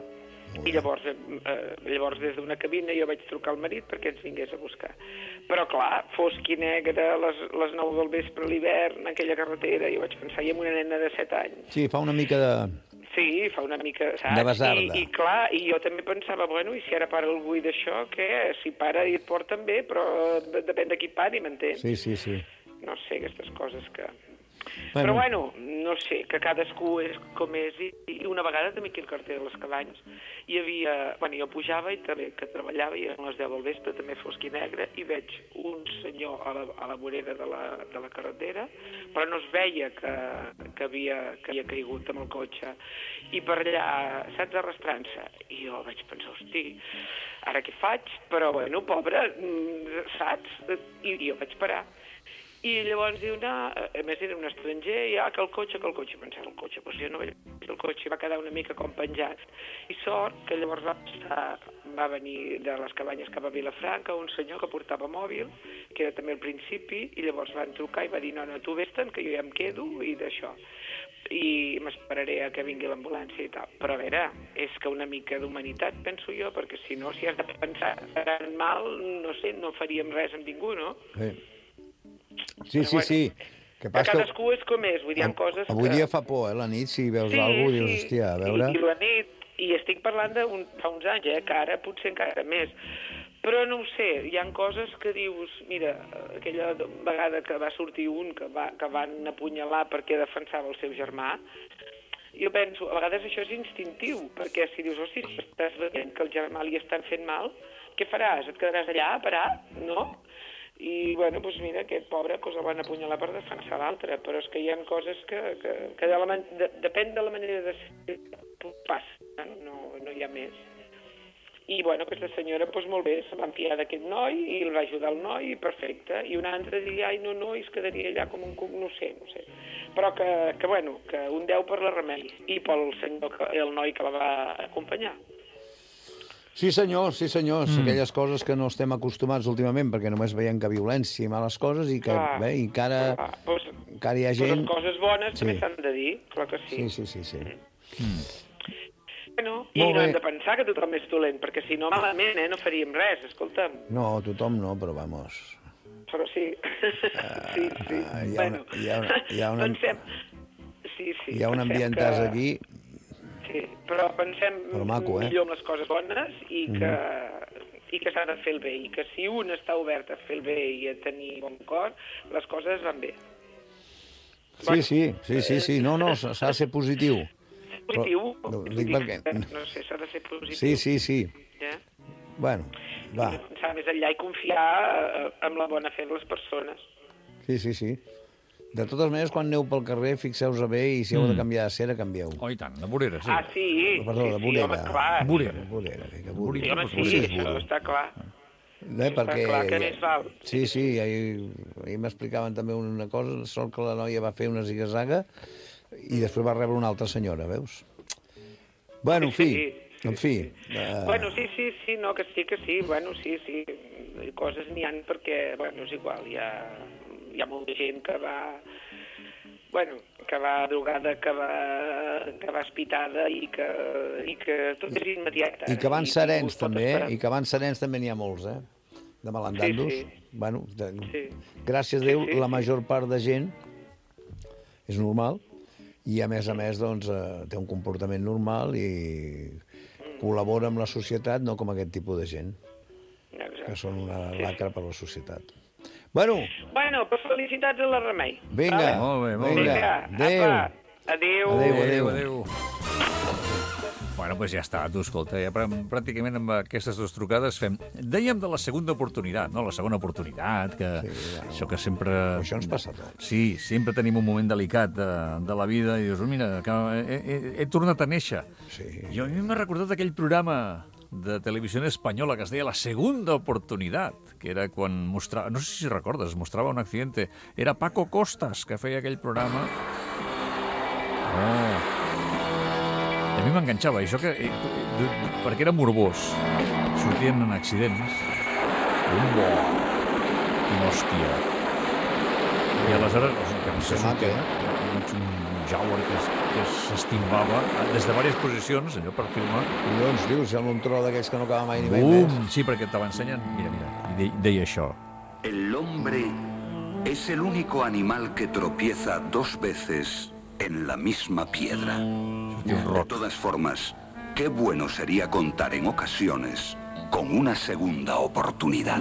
I llavors, eh, llavors des d'una cabina jo vaig trucar al marit perquè ens vingués a buscar. Però clar, fosc i negre, les, les nou del vespre a l'hivern, aquella carretera, jo vaig pensar, i amb una nena de set anys. Sí, fa una mica de... Sí, fa una mica, saps? De basarda. I, I clar, i jo també pensava, bueno, i si ara para algú i d'això, què? Si para i et porten bé, però depèn de qui pari, m'entens? Sí, sí, sí. No sé, aquestes coses que... Bueno. Però bueno, no sé, que cadascú és com és. I, i una vegada també aquí al carrer de les Cabanyes hi havia... Bueno, jo pujava i també que treballava i a les deu del vespre també fosc i negre i veig un senyor a la, a la vorera de la, de la carretera, però no es veia que, que, havia, que havia caigut amb el cotxe. I per allà, saps, arrastrant-se. I jo vaig pensar, hosti, ara què faig? Però bueno, pobre, saps? I, i jo vaig parar. I llavors diu, no, a més era un estranger, i ah, que el cotxe, que el cotxe, pensava el cotxe, però si jo no veig el cotxe, va quedar una mica com penjat. I sort que llavors va, passar, va venir de les Cabanyes cap a Vilafranca un senyor que portava mòbil, que era també al principi, i llavors van trucar i va dir, no, no, tu vés-te'n, que jo ja em quedo, i d'això. I m'esperaré a que vingui l'ambulància i tal. Però a veure, és que una mica d'humanitat, penso jo, perquè si no, si has de pensar faran mal, no sé, no faríem res amb ningú, no? Sí. Sí, sí, sí. Que, que cadascú és com és, vull dir, hi ha coses avui que... dia fa por, eh, la nit, si veus sí, alguna cosa, sí, dius, hòstia, a veure... I, i la nit, i estic parlant de un, fa uns anys, eh, que ara potser encara més. Però no ho sé, hi ha coses que dius, mira, aquella vegada que va sortir un que, va, que van apunyalar perquè defensava el seu germà, jo penso, a vegades això és instintiu, perquè si dius, hosti, si estàs veient que el germà li estan fent mal, què faràs? Et quedaràs allà a parar? No? I, bueno, doncs mira, aquest pobre doncs, el van apunyalar per defensar l'altre, però és que hi ha coses que, que, que de la man... de, depèn de la manera de ser, passa, no, no hi ha més. I, bueno, aquesta senyora, doncs molt bé, se va enfiar d'aquest noi i el va ajudar el noi, perfecte. I una altra diria, ai, no, no, es quedaria allà com un cuc, no sé, no sé. Però que, que bueno, que un deu per la Remei i pel senyor, que, el noi que la va acompanyar. Sí, senyor, sí, senyors. Mm. Aquelles coses que no estem acostumats últimament, perquè només veiem que violència i males coses, i que, ah, bé, i encara, ah, pues, encara hi ha gent... Pues les coses bones sí. també s'han de dir, clar que sí. Sí, sí, sí, sí. Mm. Bueno, i no hem de pensar que tothom és dolent, perquè si no, malament, eh, no faríem res, escolta'm. No, tothom no, però vamos... Però sí, uh, sí, sí. Uh, hi ha bueno, una, hi ha una, hi ha una, pensem... Sí, sí, hi ha un ambientàs que... aquí... Sí, però pensem però maco, eh? millor en les coses bones i que, mm. i que s'ha de fer el bé. I que si un està obert a fer el bé i a tenir bon cor, les coses van bé. Sí, bueno, sí, sí, sí, sí. No, no, s'ha de ser positiu. Positiu? Però, no, dic perquè... No sé, s'ha de ser positiu. Sí, sí, sí. Ja? Bueno, va. I pensar més enllà i confiar en la bona fe de les persones. Sí, sí, sí. De totes maneres, quan aneu pel carrer, fixeu-vos bé i si heu mm. de canviar de cera, canvieu. Oh, i tant, de vorera, sí. Ah, sí? Perdó, de vorera. Sí, home, clar. Vorera. Vorera, que vorera. Sí, home, sí, sí, això està clar. No, perquè... Està clar que més val. Sí, sí, ahir, ahir m'explicaven també una cosa, sort que la noia va fer una ziga-zaga i després va rebre una altra senyora, veus? Bueno, en fi, sí, sí, en fi. Sí. Uh... Bueno, sí, sí, sí, no, que sí, que sí, bueno, sí, sí, coses n'hi ha perquè, bueno, és igual, hi ha... hi ha molta gent que va, bueno, que va drogada, que va, que va espitada i que, i que tot és immediat. I que van serens també, eh? I que van serens també n'hi ha molts, eh? De malandandos. Sí, sí. Bueno, de... sí. gràcies a Déu, sí, sí, la major part de gent és normal i a més a més doncs, eh, té un comportament normal i mm. col·labora amb la societat, no com aquest tipus de gent, exacte, que són una lacra per la societat. Bueno, bueno, pues felicitats a la Remei. Vinga, vale. Molt bé, molt vinga. bé. Adéu. Adéu. Adéu, adéu. adéu. Bueno, doncs pues ja està, tu, escolta, ja pràcticament amb aquestes dues trucades fem... Dèiem de la segunda oportunitat, no? La segona oportunitat, que sí, bueno, això que sempre... Això ens passa tot. Sí, sempre tenim un moment delicat de, de la vida i dius, mira, que he, he, he tornat a néixer. Sí. Jo a mi m'ha recordat aquell programa de televisió espanyola que es deia La segunda oportunitat, que era quan mostrava, no sé si recordes, mostrava un accidente, era Paco Costas que feia aquell programa. Oh. I a mi m'enganxava, això que, perquè era morbós, sortien en accidents. Un bo, quina hòstia. I aleshores, que no sé, Maca, eh? un Jaguar que, que s'estimbava des de diverses posicions, allò per filmar. Collons, dius, sembla un tro d'aquells que no acaba mai ni mai més. Bum! Sí, perquè te l'ensenyen. Mira, mira, i de, deia això. El hombre es el único animal que tropieza dos veces en la misma piedra. De todas formas, qué bueno sería contar en ocasiones con una segunda oportunidad.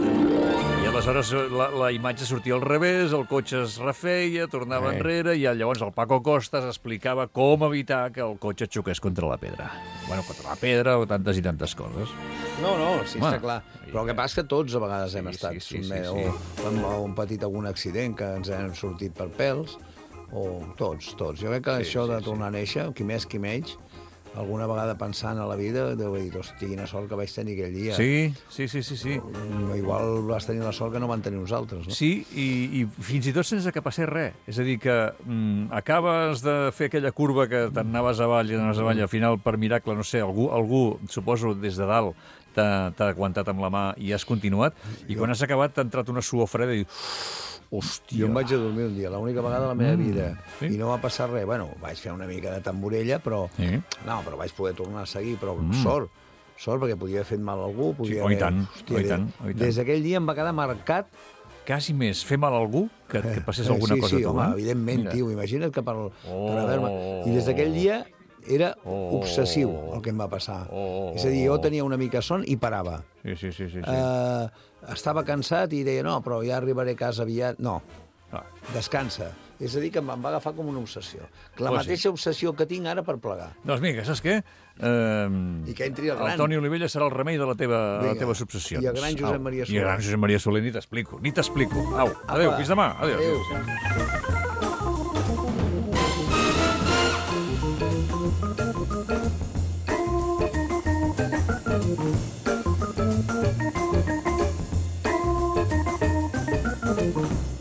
I aleshores la, la imatge sortia al revés, el cotxe es refeia, tornava eh. enrere, i llavors el Paco Costas explicava com evitar que el cotxe xoqués contra la pedra. Bueno, contra la pedra o tantes i tantes coses. No, no, sí, Home, està clar. Però el que passa és que tots a vegades sí, hem estat sí, sí, sí, sotmès, sí. o amb un petit algun accident que ens hem sortit per pèls, o tots, tots. Jo crec que Sí, això sí, de tornar a néixer, qui més, qui menys, alguna vegada pensant a la vida, deu haver dit, hosti, quina sort que vaig tenir aquell dia. Sí, sí, sí, sí, sí. Igual vas tenir la sort que no van tenir nosaltres, no? Sí, i, i fins i tot sense que passés res. És a dir, que mm, acabes de fer aquella curva que t'anaves avall i anaves avall, al final, per miracle, no sé, algú, algú suposo, des de dalt, t'ha aguantat amb la mà i has continuat, i quan has acabat t'ha entrat una suor freda i dius, hòstia... Jo em vaig a dormir un dia, l'única vegada de la meva Mm, vida, sí? i no va passar res. Bueno, vaig fer una mica de tamborella, però... Sí. No, però vaig poder tornar a seguir, però Mm. sort. Sort, perquè podia haver fet mal a algú. Podia Sí, oh, i tant, haver... oh, i tant, oh, i tant. Des d'aquell dia em va quedar marcat... Quasi més fer mal a algú que, que passés Eh, alguna sí, cosa sí, a tu. home, eh? evidentment, Mira. tio, imagina't que per, Oh. per haver-me... I des d'aquell dia era Oh. obsessiu el que em va passar. Oh. És a dir, jo tenia una mica son i parava. Sí, sí, sí, sí, sí. Eh, estava cansat i deia, no, però ja arribaré a casa aviat. No, Ah. descansa. És a dir, que em va agafar com una obsessió. La Pues sí. mateixa obsessió que tinc ara per plegar. Doncs mira, saps què? Eh, I que entri el gran. El Toni Olivella serà el remei de la teva, Vinga. les teves obsessions. I el gran Josep Au. Maria I Soler. el gran Josep Maria Soler, ni t'explico, ni t'explico. Au, adéu, Apa. fins demà. Adéu. Adéu. adéu.